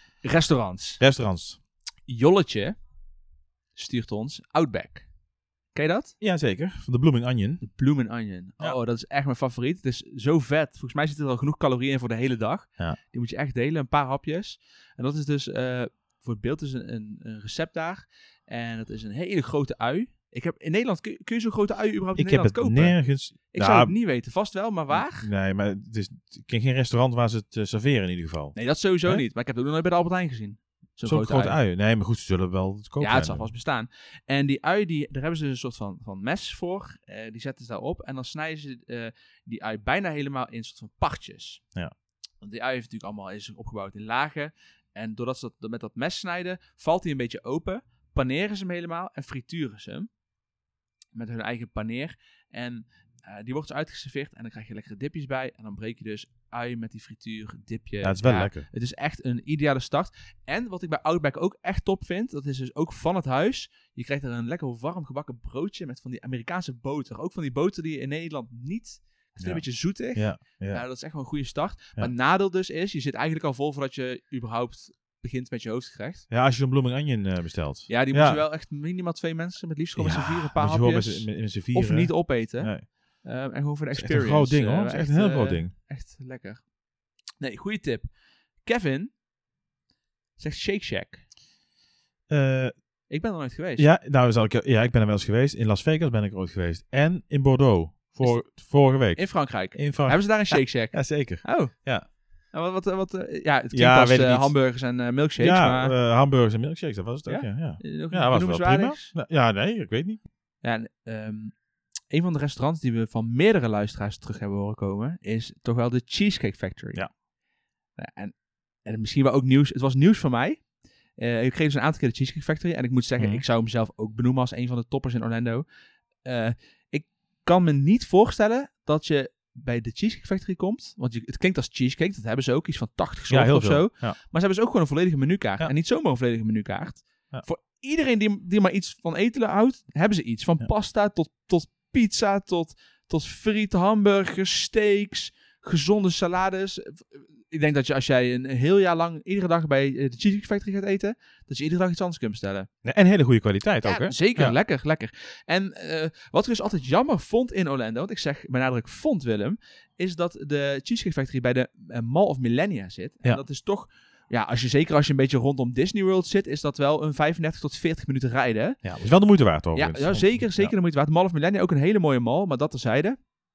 Restaurants. Jolletje stuurt ons Outback. Ken je dat? Ja, zeker. Van de Blooming Onion. De Blooming Onion. Ja. Oh, dat is echt mijn favoriet. Het is zo vet. Volgens mij zit er al genoeg calorieën in voor de hele dag. Ja. Die moet je echt delen, een paar hapjes. En dat is dus, voor het beeld is een recept daar. En dat is een hele grote ui. In Nederland, kun je zo'n grote ui überhaupt in Nederland kopen? Nergens. Ik zou het niet weten. Vast wel, maar waar? Nee, maar ik ken geen restaurant waar ze het serveren in ieder geval. Nee, dat sowieso niet. Maar ik heb het ook nog nooit bij de Albert Heijn gezien. Zo'n grote ui. Nee, maar goed, ze zullen wel het kopen. Ja, het zal vast bestaan. En die ui, daar hebben ze een soort van mes voor. Die zetten ze daarop. En dan snijden ze die ui bijna helemaal in een soort van partjes. Ja. Want die ui heeft natuurlijk allemaal is opgebouwd in lagen. En doordat ze dat met dat mes snijden, valt hij een beetje open. Paneren ze hem helemaal en frituren ze hem. Met hun eigen paneer. En die wordt dus uitgeserveerd en dan krijg je lekkere dipjes bij. En dan breek je dus ui met die frituur, dipje. Ja, het is wel lekker. Het is echt een ideale start. En wat ik bij Outback ook echt top vind, dat is dus ook van het huis. Je krijgt er een lekker warm gebakken broodje met van die Amerikaanse boter. Ook van die boter die je in Nederland niet... Het is een beetje zoetig. Ja, dat is echt wel een goede start. Ja. Maar het nadeel dus is, je zit eigenlijk al vol voordat je überhaupt begint met je hoofdgerecht. Ja, als je zo'n blooming onion bestelt. Ja, die moet je wel echt minimaal 2 mensen, met liefst gewoon met z'n vieren, een paar moet je gewoon hapjes. met z'n vieren. Of niet opeten. Nee. En gewoon voor de Het is echt experience. een groot ding, hoor. Het is echt een heel groot ding. Echt lekker. Nee, goede tip. Kevin zegt Shake Shack. Ik ben er nooit geweest. Ja, nou, ik ben er wel eens geweest. In Las Vegas ben ik er ooit geweest. En in Bordeaux. Vorige week. In Frankrijk. In Frankrijk. Hebben ze daar een Shake Shack? Ja, zeker. Oh. Ja. Nou, het klinkt Ja, als weet ik niet. hamburgers en milkshakes. Ja, maar hamburgers en milkshakes, dat was het ook. Ja? Ja, nog ja was wel prima. benoemenswaardigs? Ja, nee, ik weet niet. Ja, en, een van de restaurants die we van meerdere luisteraars terug hebben horen komen, is toch wel de Cheesecake Factory. Ja. En misschien wel ook nieuws. Het was nieuws voor mij. Ik kreeg dus een aantal keer de Cheesecake Factory. En ik moet zeggen, ik zou hem zelf ook benoemen als een van de toppers in Orlando. Ik kan me niet voorstellen dat je bij de Cheesecake Factory komt. Want het klinkt als cheesecake. Dat hebben ze ook. Iets van 80 soorten heel of veel. zo. Ja. Maar ze hebben dus ook gewoon een volledige menukaart. Ja. En niet zomaar een volledige menukaart. Ja. Voor iedereen die maar iets van eten houdt, hebben ze iets. Van pasta tot pizza, tot friet, hamburgers, steaks, gezonde salades. Ik denk dat als jij een heel jaar lang iedere dag bij de Cheesecake Factory gaat eten, dat je iedere dag iets anders kunt bestellen. En hele goede kwaliteit ook, hè? Zeker. Ja. Lekker. En wat ik dus altijd jammer vond in Orlando, want ik zeg bij nadruk vond, Willem, is dat de Cheesecake Factory bij de Mall of Millennia zit. En dat is toch, als je een beetje rondom Disney World zit, is dat wel een 35 tot 40 minuten rijden. Ja, dat is wel de moeite waard, overigens. Ja, zeker de moeite waard. Mall of Millennia, ook een hele mooie mall, maar dat terzijde.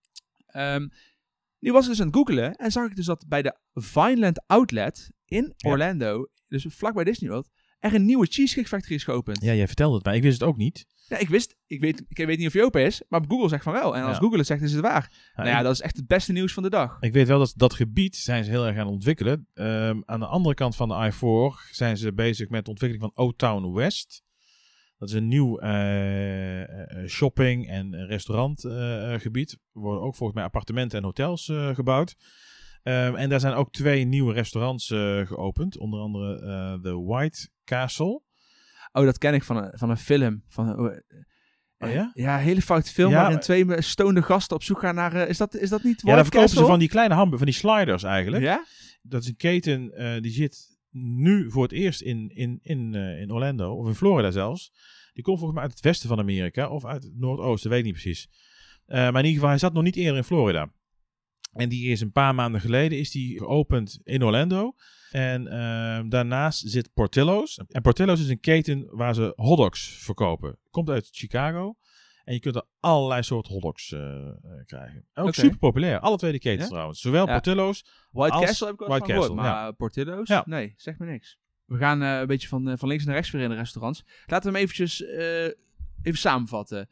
Nu was ik dus aan het googelen en zag ik dus dat bij de Vineland Outlet in Orlando, dus vlakbij Disney World, er een nieuwe Cheesecake Factory is geopend. Ja, jij vertelde het, maar ik wist het ook niet. Ja, ik weet niet of hij open is, maar Google zegt van wel. En als Google het zegt, is het waar. Dat is echt het beste nieuws van de dag. Ik weet wel dat gebied zijn ze heel erg aan het ontwikkelen. Aan de andere kant van de I-4 zijn ze bezig met de ontwikkeling van Old Town West. Dat is een nieuw shopping- en restaurantgebied. Er worden ook volgens mij appartementen en hotels gebouwd. En daar zijn ook 2 nieuwe restaurants geopend. Onder andere de White Castle. Oh, dat ken ik van een film. Oh ja? Ja, hele foute film waarin 2 stonende gasten op zoek gaan naar... Is dat niet White Ja, daar verkopen Castle? ze van die kleine hamburgers, van die sliders eigenlijk. Ja? Dat is een keten die zit nu voor het eerst in Orlando, of in Florida zelfs. Die komt volgens mij uit het westen van Amerika, of uit het noordoosten, weet ik niet precies. Maar in ieder geval, hij zat nog niet eerder in Florida. En die is een paar maanden geleden geopend in Orlando. En daarnaast zit Portillo's. En Portillo's is een keten waar ze hotdogs verkopen. Komt uit Chicago. En je kunt er allerlei soorten hotdogs krijgen. Ook super populair. Alle 2 de ketens trouwens. Zowel Portillo's White als Castle heb ik wel van gehoord. Maar Portillo's? Ja. Nee, zeg me niks. We gaan een beetje van links naar rechts weer in de restaurants. Laten we hem eventjes even samenvatten.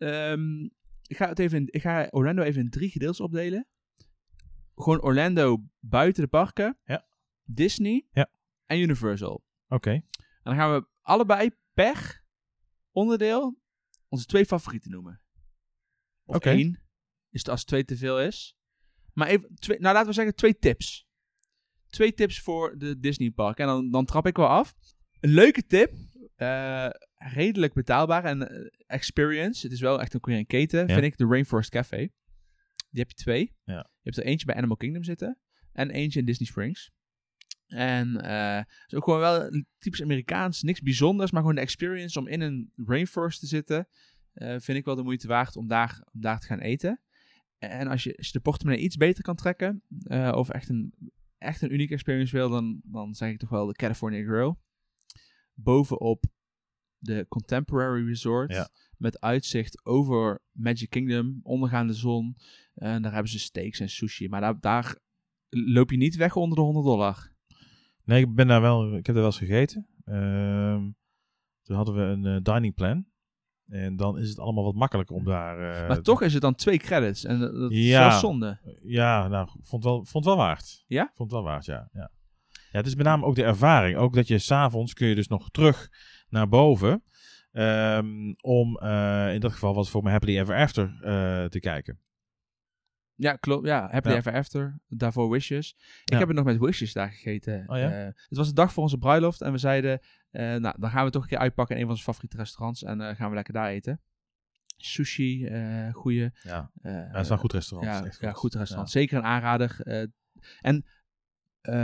Ik ga Orlando even in 3 gedeeltes opdelen. Gewoon Orlando buiten de parken. Ja. Disney. Ja. En Universal. Oké. En dan gaan we allebei per onderdeel onze 2 favorieten noemen. Of 1. Is het als 2 te veel is. Maar even laten we zeggen 2 tips. 2 tips voor de Disney park. En dan trap ik wel af. Een leuke tip. Redelijk betaalbaar. En experience. Het is wel echt een keten. Vind ik de Rainforest Café. Die heb je 2. Ja. Je hebt er eentje bij Animal Kingdom zitten. En eentje in Disney Springs. En het is ook gewoon wel typisch Amerikaans. Niks bijzonders. Maar gewoon de experience om in een rainforest te zitten. Vind ik wel de moeite waard om daar te gaan eten. En als je de portemonnee iets beter kan trekken. Of echt een unieke experience wil. Dan zeg ik toch wel de California Grill. Bovenop de Contemporary Resort. Ja. Met uitzicht over Magic Kingdom. Ondergaande zon. En daar hebben ze steaks en sushi. Maar daar loop je niet weg onder de $100. Nee, ik heb daar wel eens gegeten. Toen hadden we een dining plan. En dan is het allemaal wat makkelijker om daar... maar toch is het dan 2 credits. En dat is wel zonde. Ja, nou, vond wel waard. Ja? Vond wel waard, ja. Ja, het is met name ook de ervaring. Ook dat je 's avonds kun je dus nog terug naar boven. Om in dat geval was voor me Happily Ever After te kijken. Ja, klopt. Ja, Happily Ever After. Daarvoor Wishes. Ik heb het nog met Wishes daar gegeten. Oh, ja? Het was de dag voor onze bruiloft. En we zeiden, dan gaan we toch een keer uitpakken in een van onze favoriete restaurants. En gaan we lekker daar eten. Sushi, goeie. Ja, dat is wel een goed restaurant. Ja, goed restaurant. Ja. Zeker een aanrader. En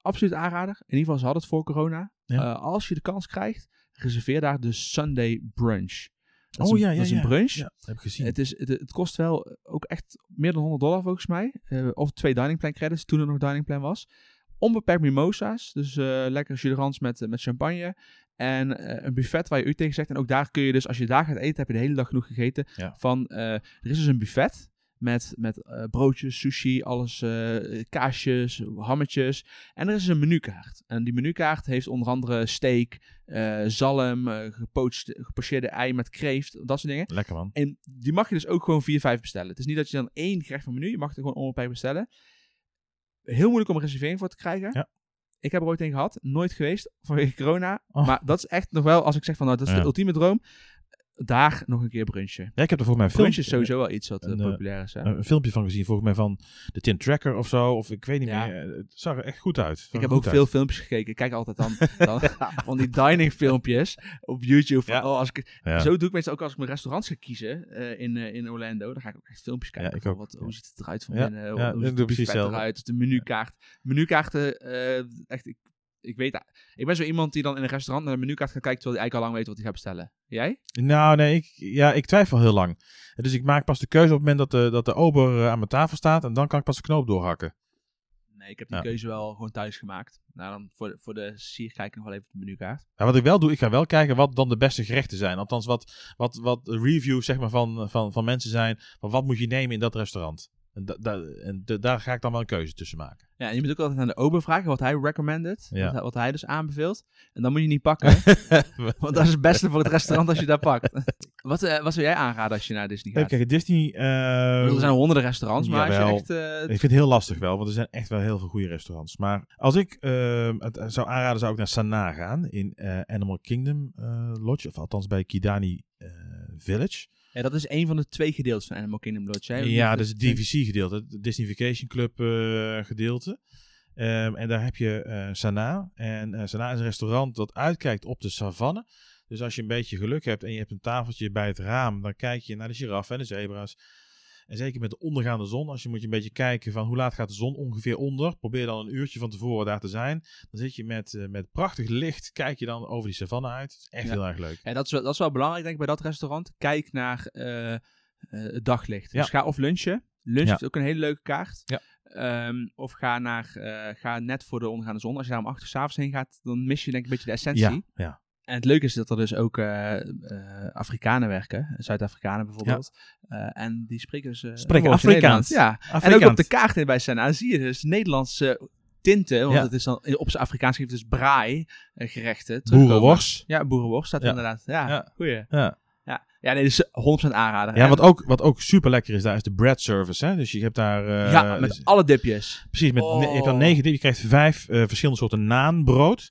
absoluut aanrader. In ieder geval, ze hadden het voor corona. Ja. Als je de kans krijgt, reserveer daar de Sunday brunch. Dat Oh ja, is een brunch. Ja, heb ik gezien. Het kost wel ook echt meer dan $100 volgens mij. Of 2 dining plan credits, toen er nog dining plan was. Onbeperkt mimosa's, dus lekkere jus met champagne. En een buffet waar je u tegen zegt. En ook daar kun je dus, als je daar gaat eten, heb je de hele dag genoeg gegeten. Ja. Er is dus een buffet met broodjes, sushi, alles, kaasjes, hammetjes. En er is een menukaart. En die menukaart heeft onder andere steak, zalm, gepocheerde ei met kreeft, dat soort dingen. Lekker man. En die mag je dus ook gewoon 4-5 bestellen. Het is niet dat je dan 1 gerecht van menu, je mag er gewoon onbeperkt bestellen. Heel moeilijk om een reservering voor te krijgen. Ja. Ik heb er ooit een gehad, nooit geweest vanwege corona. Oh. Maar dat is echt nog wel, als ik zeg van nou, dat is de ultieme droom. Daar nog een keer brunchen. Ja, ik heb er volgens mij een Brunch is sowieso wel iets wat populair is. Hè? Een filmpje van gezien, volgens mij van de Tin Tracker of zo. Of ik weet niet meer. Het zag er echt goed uit. Ik heb ook veel filmpjes gekeken. Ik kijk altijd dan van die dining filmpjes op YouTube. Ja. Als ik, Ja. Zo doe ik meestal ook als ik mijn restaurants ga kiezen in Orlando. Dan ga ik ook echt filmpjes kijken. Ja, ik ook. Hoe ziet het eruit van Ja. binnen? Ja, Hoe dat ziet doe het precies buffet hetzelfde. eruit? De menukaart. Menukaarten, echt... Ik weet dat. Ik ben zo iemand die dan in een restaurant naar de menukaart gaat kijken, terwijl hij eigenlijk al lang weet wat hij gaat bestellen. Jij? Nou, nee, ik twijfel heel lang. Dus ik maak pas de keuze op het moment dat de ober aan mijn tafel staat. En dan kan ik pas de knoop doorhakken. Nee, ik heb die keuze wel gewoon thuis gemaakt. Nou, dan voor de sier kijk ik nog wel even op de menukaart. Ja, wat ik wel doe, ik ga wel kijken wat dan de beste gerechten zijn. Althans, wat reviews zeg maar, van mensen zijn. Van wat moet je nemen in dat restaurant. En daar ga ik dan wel een keuze tussen maken. Ja, en je moet ook altijd aan de ober vragen wat hij recommended. Ja. Wat hij dus aanbeveelt. En dan moet je niet pakken. Want dat is het beste voor het restaurant als je daar pakt. Wat zou jij aanraden als je naar Disney gaat? Even kijken, Disney... Er zijn honderden restaurants, maar jawel. als je echt... Ik vind het heel lastig wel, want er zijn echt wel heel veel goede restaurants. Maar als ik het zou aanraden, zou ik naar Sanaa gaan. In Animal Kingdom Lodge. Of althans bij Kidani Village. Ja, dat is een van de 2 gedeeltes van Animal Kingdom Lodge. Hè? Ja, dat is het DVC-gedeelte. Het Disney Vacation Club gedeelte. En daar heb je Sanaa. En Sanaa is een restaurant dat uitkijkt op de savanne. Dus als je een beetje geluk hebt en je hebt een tafeltje bij het raam, dan kijk je naar de giraffen en de zebra's. En zeker met de ondergaande zon, moet je een beetje kijken van hoe laat gaat de zon ongeveer onder. Probeer dan een uurtje van tevoren daar te zijn. Dan zit je met prachtig licht, kijk je dan over die savanne uit. Dat is echt heel erg leuk. Ja, dat is wel belangrijk denk ik bij dat restaurant. Kijk naar het daglicht. Ja. Dus ga of lunchen. Lunch heeft ook een hele leuke kaart. Ja. Of ga net voor de ondergaande zon. Als je daar om 8 uur 's avonds heen gaat, dan mis je denk ik een beetje de essentie. Ja. En het leuke is dat er dus ook Afrikanen werken. Zuid-Afrikanen bijvoorbeeld. En die spreken dus... Spreken Afrikaans. Ja. Afrikaans. En ook op de kaart bij Sanaa zie je dus Nederlandse tinten. Want het is dan op zijn Afrikaans geeft dus braai gerechten. Boerenworst. Ja, boerenworst staat er inderdaad. Ja. Goeie. Ja. Ja, nee, dus 100% aanrader. Ja, wat ook super lekker is, daar is de bread service. Hè? Dus je hebt daar... met alle dipjes. Precies, je hebt dan 9 dip. Je krijgt 5 verschillende soorten naanbrood.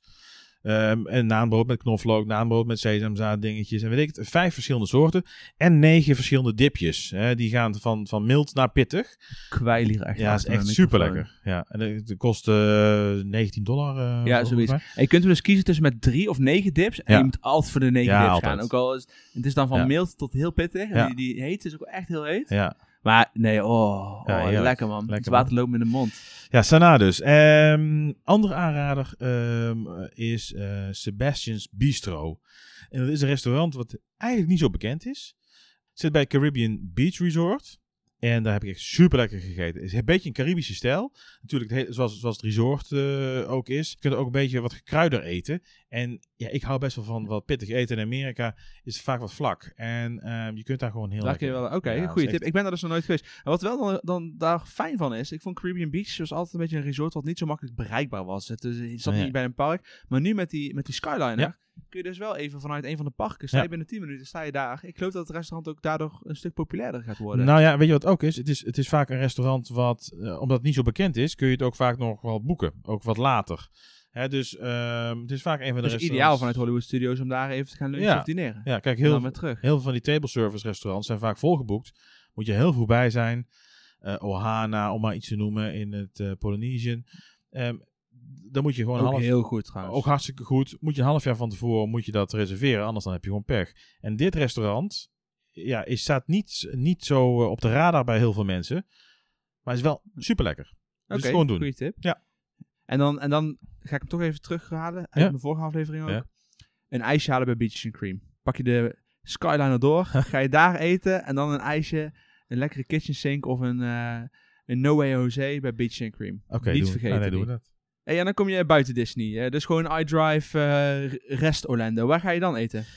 En naanbrood met knoflook, naanbrood met sesamzaad dingetjes en weet ik het. 5 verschillende soorten en 9 verschillende dipjes. Die gaan van mild naar pittig. Kwijl hier echt. Ja, dat is echt super lekker. Ja, en het kost $19. Ja, zoiets. En je kunt hem dus kiezen tussen met 3 of 9 dips. En je moet altijd voor de 9 dips gaan. Ook al is het is dan van mild tot heel pittig. En die heet is ook echt heel heet. Ja. Maar nee, lekker man. Het water loopt me in de mond. Ja, Sanaa dus. Andere aanrader is Sebastian's Bistro. En dat is een restaurant wat eigenlijk niet zo bekend is. Het zit bij Caribbean Beach Resort. En daar heb ik echt super lekker gegeten. Het is een beetje een Caribische stijl. Natuurlijk, zoals het resort ook is. Je kunt ook een beetje wat gekruider eten. En ja, ik hou best wel van wat pittig eten. In Amerika is het vaak wat vlak. En je kunt daar gewoon heel lekker... Oké, goede tip. Ik ben daar dus nog nooit geweest. En wat wel dan daar fijn van is, ik vond Caribbean Beach was altijd een beetje een resort wat niet zo makkelijk bereikbaar was. Het zat niet bij een park. Maar nu met die Skyliner kun je dus wel even vanuit een van de parken, sta je binnen 10 minuten, sta je daar. Ik geloof dat het restaurant ook daardoor een stuk populairder gaat worden. Nou ja, weet je wat ook is? Het is vaak een restaurant wat, omdat het niet zo bekend is, kun je het ook vaak nog wel boeken. Ook wat later. Hè, dus het is vaak een van de restaurants... ideaal vanuit Hollywood Studios om daar even te gaan lunchen of dineren. Ja, kijk, heel veel van die table service restaurants zijn vaak volgeboekt. Moet je heel vroeg bij zijn. Ohana, om maar iets te noemen, in het Polynesian. Dan moet je gewoon ook heel goed trouwens. Ook hartstikke goed. Moet je een half jaar van tevoren moet je dat reserveren, anders dan heb je gewoon pech. En dit restaurant staat niet zo op de radar bij heel veel mensen, maar is wel super lekker. Dus gewoon doen. Goeie tip. Ja. En dan ga ik hem toch even terughalen uit mijn vorige aflevering ook. Ja. Een ijsje halen bij Beaches and Cream. Pak je de Skyliner door, ga je daar eten en dan een ijsje, een lekkere kitchen sink of een No Way Jose bij Beaches and Cream. Oké, Niet vergeten. Nee, doen we dat. En dan kom je buiten Disney. Dus gewoon iDrive, rest Orlando. Waar ga je dan eten?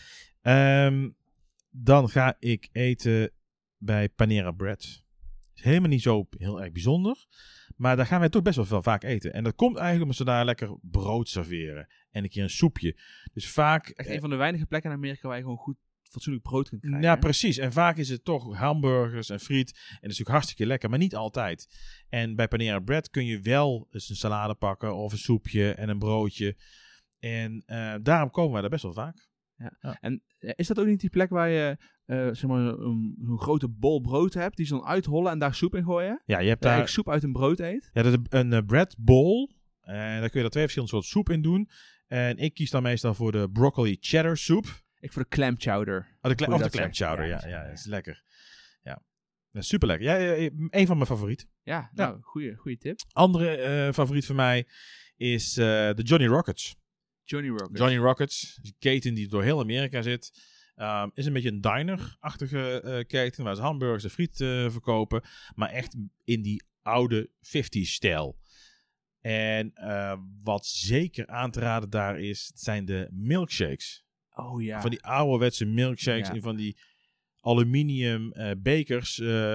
Dan ga ik eten bij Panera Bread. Is helemaal niet zo heel erg bijzonder. Maar daar gaan wij toch best wel veel vaak eten. En dat komt eigenlijk omdat ze daar lekker brood serveren. En een keer een soepje. Dus vaak... Echt een van de weinige plekken in Amerika waar je gewoon goed fatsoenlijk brood kunt krijgen. Ja, precies. En vaak is het toch hamburgers en friet. En dat is natuurlijk hartstikke lekker, maar niet altijd. En bij Panera Bread kun je wel eens een salade pakken of een soepje en een broodje. En daarom komen wij daar best wel vaak. Ja. En is dat ook niet die plek waar je zeg maar zo'n grote bol brood hebt, die ze dan uithollen en daar soep in gooien? Ja, je hebt daar soep uit een brood eet? Ja, dat is een bread bowl. En daar kun je er 2 verschillende soorten soep in doen. En ik kies dan meestal voor de broccoli cheddar soep. Ik voor de clam chowder. De clam chowder, ja, is lekker. Ja, dat is super lekker. Ja, een van mijn favorieten. Ja, nou, goede tip. Andere favoriet van mij is de Johnny Rockets. Johnny Rockets is een keten die door heel Amerika zit. Is een beetje een diner-achtige keten waar ze hamburgers en friet verkopen. Maar echt in die oude 50s-stijl. En wat zeker aan te raden daar is, zijn de milkshakes. Oh ja. Van die ouderwetse milkshakes in van die aluminium bekers.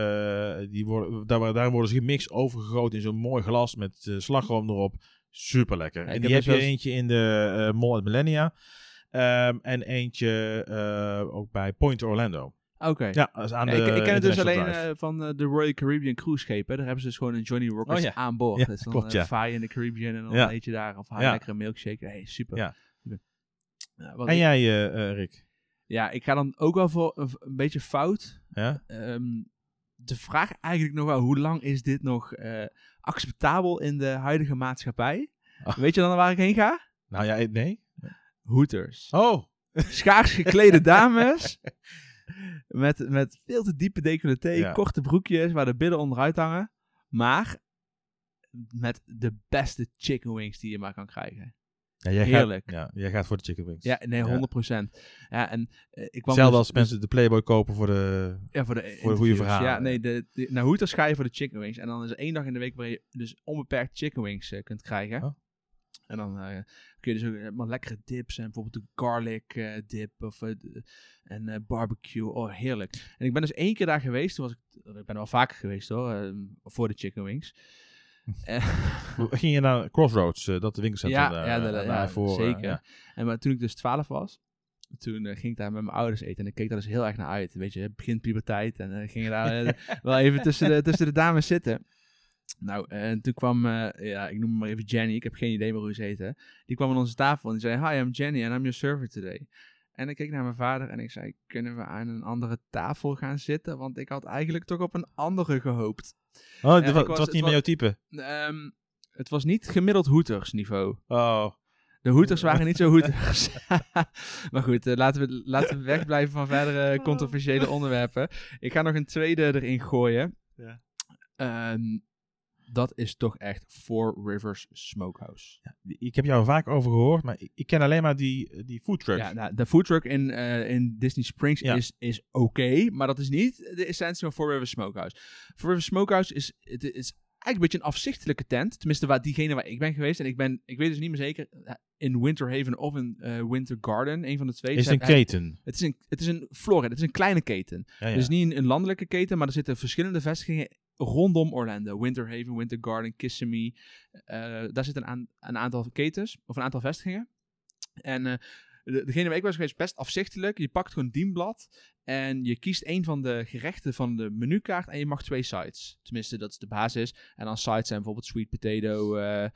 Daar worden ze gemixt, overgegoten in zo'n mooi glas met slagroom erop. Super lekker. En die heb je eentje in de Mall at Millennia. En eentje ook bij Point Orlando. Oké. Ja, dat is aan de ik ken het dus alleen Drive. van de Royal Caribbean cruise schepen. Daar hebben ze dus gewoon een Johnny Rockets aan boord. Ja, dus dan klopt, ja. vaar je in de Caribbean en dan eet je daar of haal je lekkere milkshake. Hey, super. Ja. En jij, Rick? Ja, ik ga dan ook wel voor een beetje fout. Ja? De vraag eigenlijk nog wel, hoe lang is dit nog acceptabel in de huidige maatschappij? Oh. Weet je dan waar ik heen ga? Nou ja, nee. Hooters. Oh. Schaars geklede dames. Met veel te diepe decolleté, korte broekjes waar de billen onderuit hangen. Maar met de beste chicken wings die je maar kan krijgen. Ja, heerlijk. Jij gaat voor de chicken wings. Ja, nee, 100%. Ja, en ik kwam hetzelfde als mensen de Playboy kopen voor de goede verhalen. Ja, nee, naar Hooters ga je voor de chicken wings. En dan is er 1 dag in de week waar je dus onbeperkt chicken wings kunt krijgen. Oh. En dan kun je dus ook lekkere dips en bijvoorbeeld de garlic dip of en barbecue. Oh, heerlijk. En ik ben dus 1 keer daar geweest. Ik ben er wel vaker geweest hoor, voor de chicken wings. Ging je naar Crossroads, dat de winkelcentrum daar? Zeker. Maar toen ik dus 12 was, toen ging ik daar met mijn ouders eten. En ik keek daar dus heel erg naar uit. Weet je, begint puberteit. En ging je daar wel even tussen de dames zitten. Nou, en toen kwam, ik noem hem maar even Jenny. Ik heb geen idee meer hoe ze heette. Die kwam aan onze tafel en die zei, hi, I'm Jenny and I'm your server today. En ik keek naar mijn vader en ik zei, kunnen we aan een andere tafel gaan zitten? Want ik had eigenlijk toch op een andere gehoopt. Oh, het was niet meer jouw type? Het was niet gemiddeld Hooters niveau. Oh. De Hooters waren niet zo Hooters. Maar goed, laten we wegblijven van verdere controversiële onderwerpen. Ik ga nog een tweede erin gooien. Ja. Dat is toch echt Four Rivers Smokehouse. Ja, ik heb jou er vaak over gehoord, maar ik ken alleen maar die foodtruck. Ja, nou, de foodtruck in Disney Springs is oké, maar dat is niet de essentie van Four Rivers Smokehouse. Four Rivers Smokehouse is eigenlijk een beetje een afzichtelijke tent. Tenminste, diegene waar ik ben geweest. En ik weet dus niet meer zeker in Winter Haven of in Winter Garden. Een van de twee. Is het een keten? Het is een Florida. Het is een kleine keten. Ja, ja. Dus niet een landelijke keten, maar er zitten verschillende vestigingen rondom Orlando. Winter Haven, Winter Garden, Kissimmee. Daar zitten een aantal ketens, of een aantal vestigingen. En degene waar ik was geweest, best afzichtelijk. Je pakt gewoon een dienblad en je kiest een van de gerechten van de menukaart en je mag 2 sides. Tenminste, dat is de basis. En dan sides zijn bijvoorbeeld sweet potato,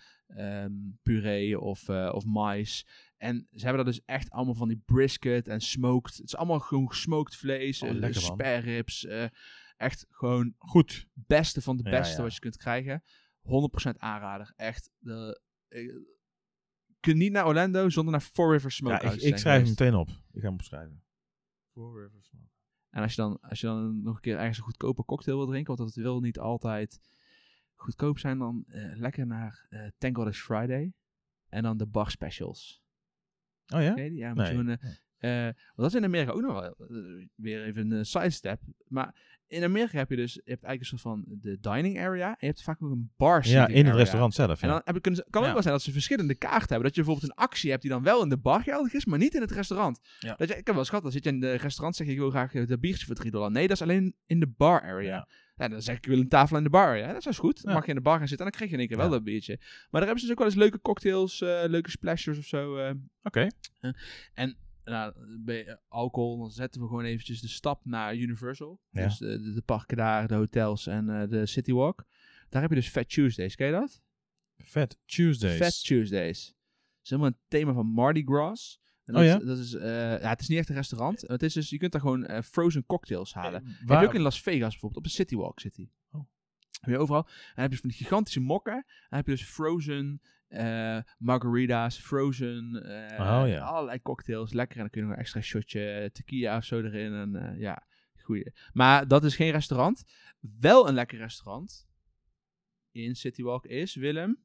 puree of mais. En ze hebben dat dus echt allemaal van die brisket en smoked. Het is allemaal gewoon gesmoked vlees, spare ribs. Echt gewoon goed. Beste van de beste wat je kunt krijgen. 100% aanrader. Echt. Je kunt niet naar Orlando zonder naar Four Rivers Smokehouse. Ik schrijf hem meteen op. Ik ga hem opschrijven. Four Rivers Smokehouse. En als je dan nog een keer ergens een goedkope cocktail wil drinken, want dat wil niet altijd goedkoop zijn, dan lekker naar Thank God It's Friday. En dan de bar specials. Oh ja? Okay, ja, Nee. want dat is in Amerika ook nog wel weer even een sidestep. Maar in Amerika heb je dus eigenlijk een soort van de dining area. En je hebt vaak ook een bar seating Ja, in het area. restaurant zelf. En Ja. dan kan ook wel zijn dat ze verschillende kaarten hebben. Dat je bijvoorbeeld een actie hebt die dan wel in de bar geldig is, maar niet in het restaurant. Ja. Dat je, ik heb wel eens gehad, dan zit je in het restaurant en zeg je, ik wil graag dat biertje voor $3. Nee, dat is alleen in de bar area. Ja. Ja, dan zeg ik wil een tafel in de bar. Ja, dat is goed. Dan Ja. mag je in de bar gaan zitten en dan krijg je in één keer wel Ja. dat biertje. Maar daar hebben ze dus ook wel eens leuke cocktails, leuke splashers of zo. Oké. En bij alcohol, dan zetten we gewoon eventjes de stap naar Universal. Ja. Dus de parken daar, de hotels en de City Walk. Daar heb je dus Fat Tuesdays, ken je dat? Fat Tuesdays. Fat Tuesdays. Dat is helemaal een thema van Mardi Gras. En Oh ja? Dat is, het is niet echt een restaurant. Het is dus, je kunt daar gewoon frozen cocktails halen. Heb Waar- je ook in Las Vegas bijvoorbeeld, op de City Walk City. Oh. Heb je overal. En dan heb je van die gigantische mokken. En dan heb je dus frozen margaritas, frozen allerlei cocktails. Lekker. En dan kun je nog een extra shotje tequila of zo erin. En ja, goeie. Maar dat is geen restaurant. Wel een lekker restaurant in City Walk is, Willem.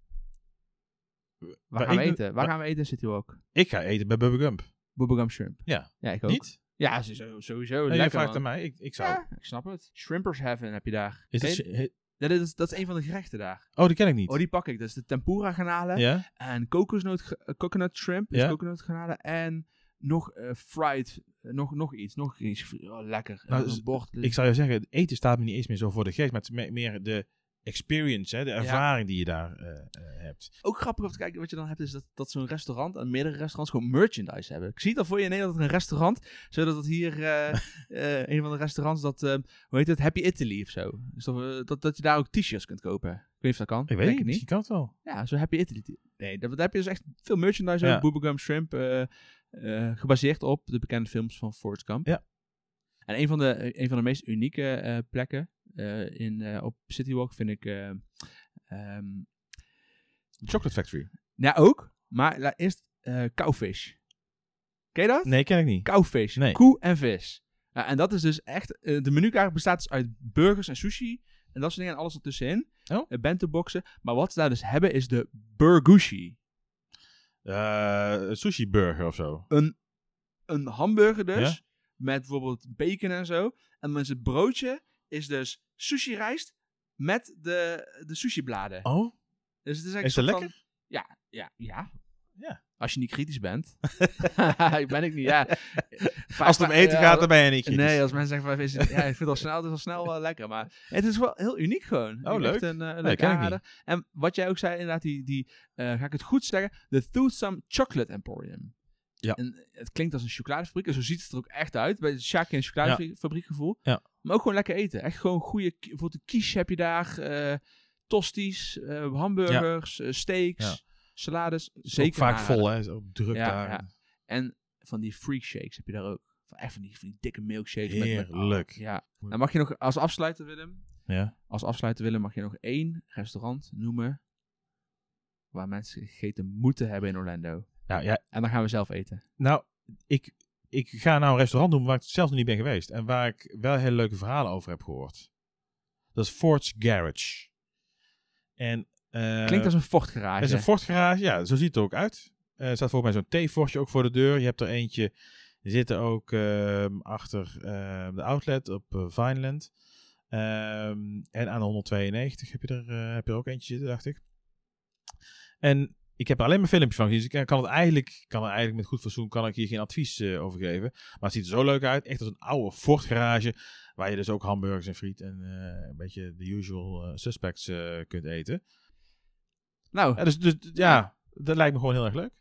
Waar gaan we eten? Waar gaan we eten in City Walk? Ik ga eten bij Bubba Gump. Bubblegum shrimp. Ja. Ja, ik ook. Niet? Ja, sowieso. Nee, je Lekker, vraagt man. aan mij. Ik zou... Ja, ik snap het. Shrimpers Heaven heb je daar. Is Ken dat... je- dat is een van de gerechten daar. Oh, die ken ik niet. Oh, die pak ik. Dat is de tempura garnalen. Ja? En coconut shrimp. Dus Ja. coconut garnalen. En nog fried. Nog iets. Oh, lekker. Nou, En een bord. Ik zou je zeggen, het eten staat me niet eens meer zo voor de geest, maar het is meer de experience, hè, de ervaring die je daar hebt. Ook grappig om te kijken wat je dan hebt, is dat zo'n restaurant en meerdere restaurants gewoon merchandise hebben. Ik zie het al voor je in Nederland een restaurant, zodat het hier een van de restaurants dat, hoe heet het, Happy Italy of zo. Dus dat je daar ook t-shirts kunt kopen. Ik weet niet of dat kan. Ik weet Denk niet, misschien kan het wel. Ja, zo Happy Italy. Nee, daar heb je dus echt veel merchandise Ja. ook. Bubblegum Shrimp, gebaseerd op de bekende films van Forrest Gump. Ja. En een van de meest unieke plekken op City Walk vind ik... Chocolate Factory. ja, ook. Maar eerst Cowfish. Ken je dat? Nee, ken ik niet. Cowfish. Nee. Koe en vis. En dat is dus echt... de menukaart bestaat dus uit burgers en sushi. En dat soort dingen en alles ertussenin. Oh. Bento-boxen. Maar wat ze daar dus hebben is de burgushi. Sushi burger of zo. Een hamburger dus. Ja? Met bijvoorbeeld bacon en zo. En dan is het broodje is dus sushi rijst met de sushi bladen. Oh? Dus het is echt Is een dat soort lekker? van... Ja. Ja. Als je niet kritisch bent. Ben ik niet, ja. Als het om eten gaat, dan ben je niet kritisch. Nee, als mensen zeggen, van, ik vind het al snel wel lekker. Maar het is wel heel uniek gewoon. Oh, leuk. Echt een Nee, leuke ken ik aanrader. En wat jij ook zei, inderdaad, ga ik het goed zeggen, de Toothsome Chocolate Emporium. Ja. En het klinkt als een chocoladefabriek, en zo ziet het er ook echt uit. Bij Shaki een chocoladefabriek gevoel. Ja. Maar ook gewoon lekker eten. Echt gewoon goede, bijvoorbeeld een quiche heb je daar, tosties, hamburgers, steaks, salades. Zeker Ook vaak aanraden. vol, hè. Is ook druk daar. Ja. En van die freak shakes heb je daar ook. Echt van die dikke milkshakes. Heerlijk. Ja. Dan mag je nog, als afsluiter Willem, mag je nog 1 restaurant noemen waar mensen gegeten moeten hebben in Orlando. Ja. En dan gaan we zelf eten. Nou, ik ga nou een restaurant noemen waar ik zelf nog niet ben geweest. En waar ik wel hele leuke verhalen over heb gehoord. Dat is Ford's Garage. En, Klinkt als een Ford garage. Het is een Ford garage, ja, zo ziet het er ook uit. Er staat volgens mij zo'n T-Fordje ook voor de deur. Je hebt er eentje, er zitten ook achter de outlet op Vineland. En aan de 192 heb je er ook eentje zitten, dacht ik. En ik heb er alleen maar filmpjes van gezien. Dus ik kan het eigenlijk met goed fatsoen kan ik hier geen advies over geven. Maar het ziet er zo leuk uit. Echt als een oude Ford garage. Waar je dus ook hamburgers en friet en een beetje de usual suspects kunt eten. Nou, Ja, dus ja, dat lijkt me gewoon heel erg leuk.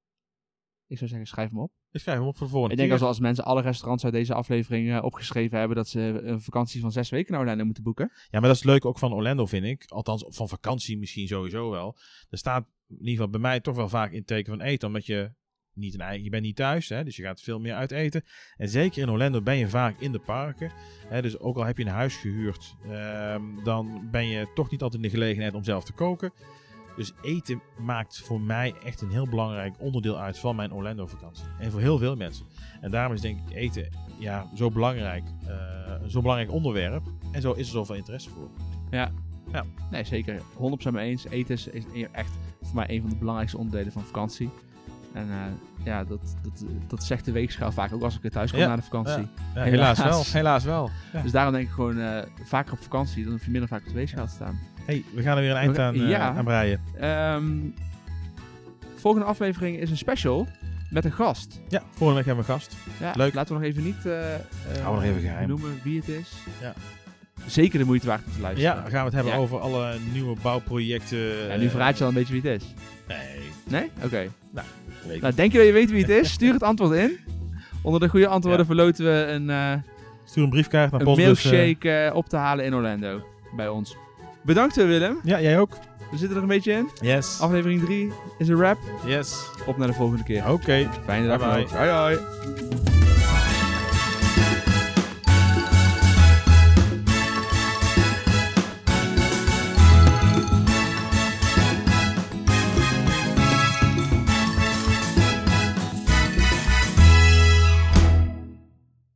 ik zou zeggen, schrijf hem op. Ik schrijf hem op voor de volgende Ik denk keer. als mensen alle restaurants uit deze aflevering opgeschreven hebben, dat ze een vakantie van 6 weken naar Orlando moeten boeken. Ja, maar dat is leuk ook van Orlando, vind ik. Althans, van vakantie misschien sowieso wel. Er staat in ieder geval bij mij toch wel vaak in het teken van eten. Omdat je je bent niet thuis, hè, dus je gaat veel meer uit eten. En zeker in Orlando ben je vaak in de parken. Hè, dus ook al heb je een huis gehuurd, dan ben je toch niet altijd in de gelegenheid om zelf te koken. Dus eten maakt voor mij echt een heel belangrijk onderdeel uit van mijn Orlando-vakantie. En voor heel veel mensen. En daarom is denk ik eten zo'n belangrijk onderwerp. En zo is er zoveel interesse voor. Ja, Ja. Nee, zeker. 100% mee eens. Eten is echt voor mij een van de belangrijkste onderdelen van vakantie. En dat zegt de weegschaal vaak ook als ik weer thuis kom na de vakantie. Ja, helaas wel. Ja. Dus daarom denk ik gewoon vaker op vakantie, dan hoef je minder vaak op de weegschaal te staan. Hey, we gaan er weer een eind aan breien. Volgende aflevering is een special met een gast. Ja, volgende week hebben we een gast. Ja, leuk. Laten we nog even niet nog even geheim noemen wie het is. Ja. Zeker de moeite waard om te luisteren. Ja, dan gaan we het hebben over alle nieuwe bouwprojecten. En nu verraad je al een beetje wie het is. Nee? Nee? Oké. Nou, denk je dat je weet wie het is? Stuur het antwoord in. Onder de goede antwoorden verloten we stuur een briefkaart naar een milkshake op te halen in Orlando. Bij ons. Bedankt Willem. Ja, jij ook. We zitten er een beetje in. Yes. Aflevering 3 is een wrap. Yes. Op naar de volgende keer. Oké. Fijne dag. Bye bye. Hoi hoi.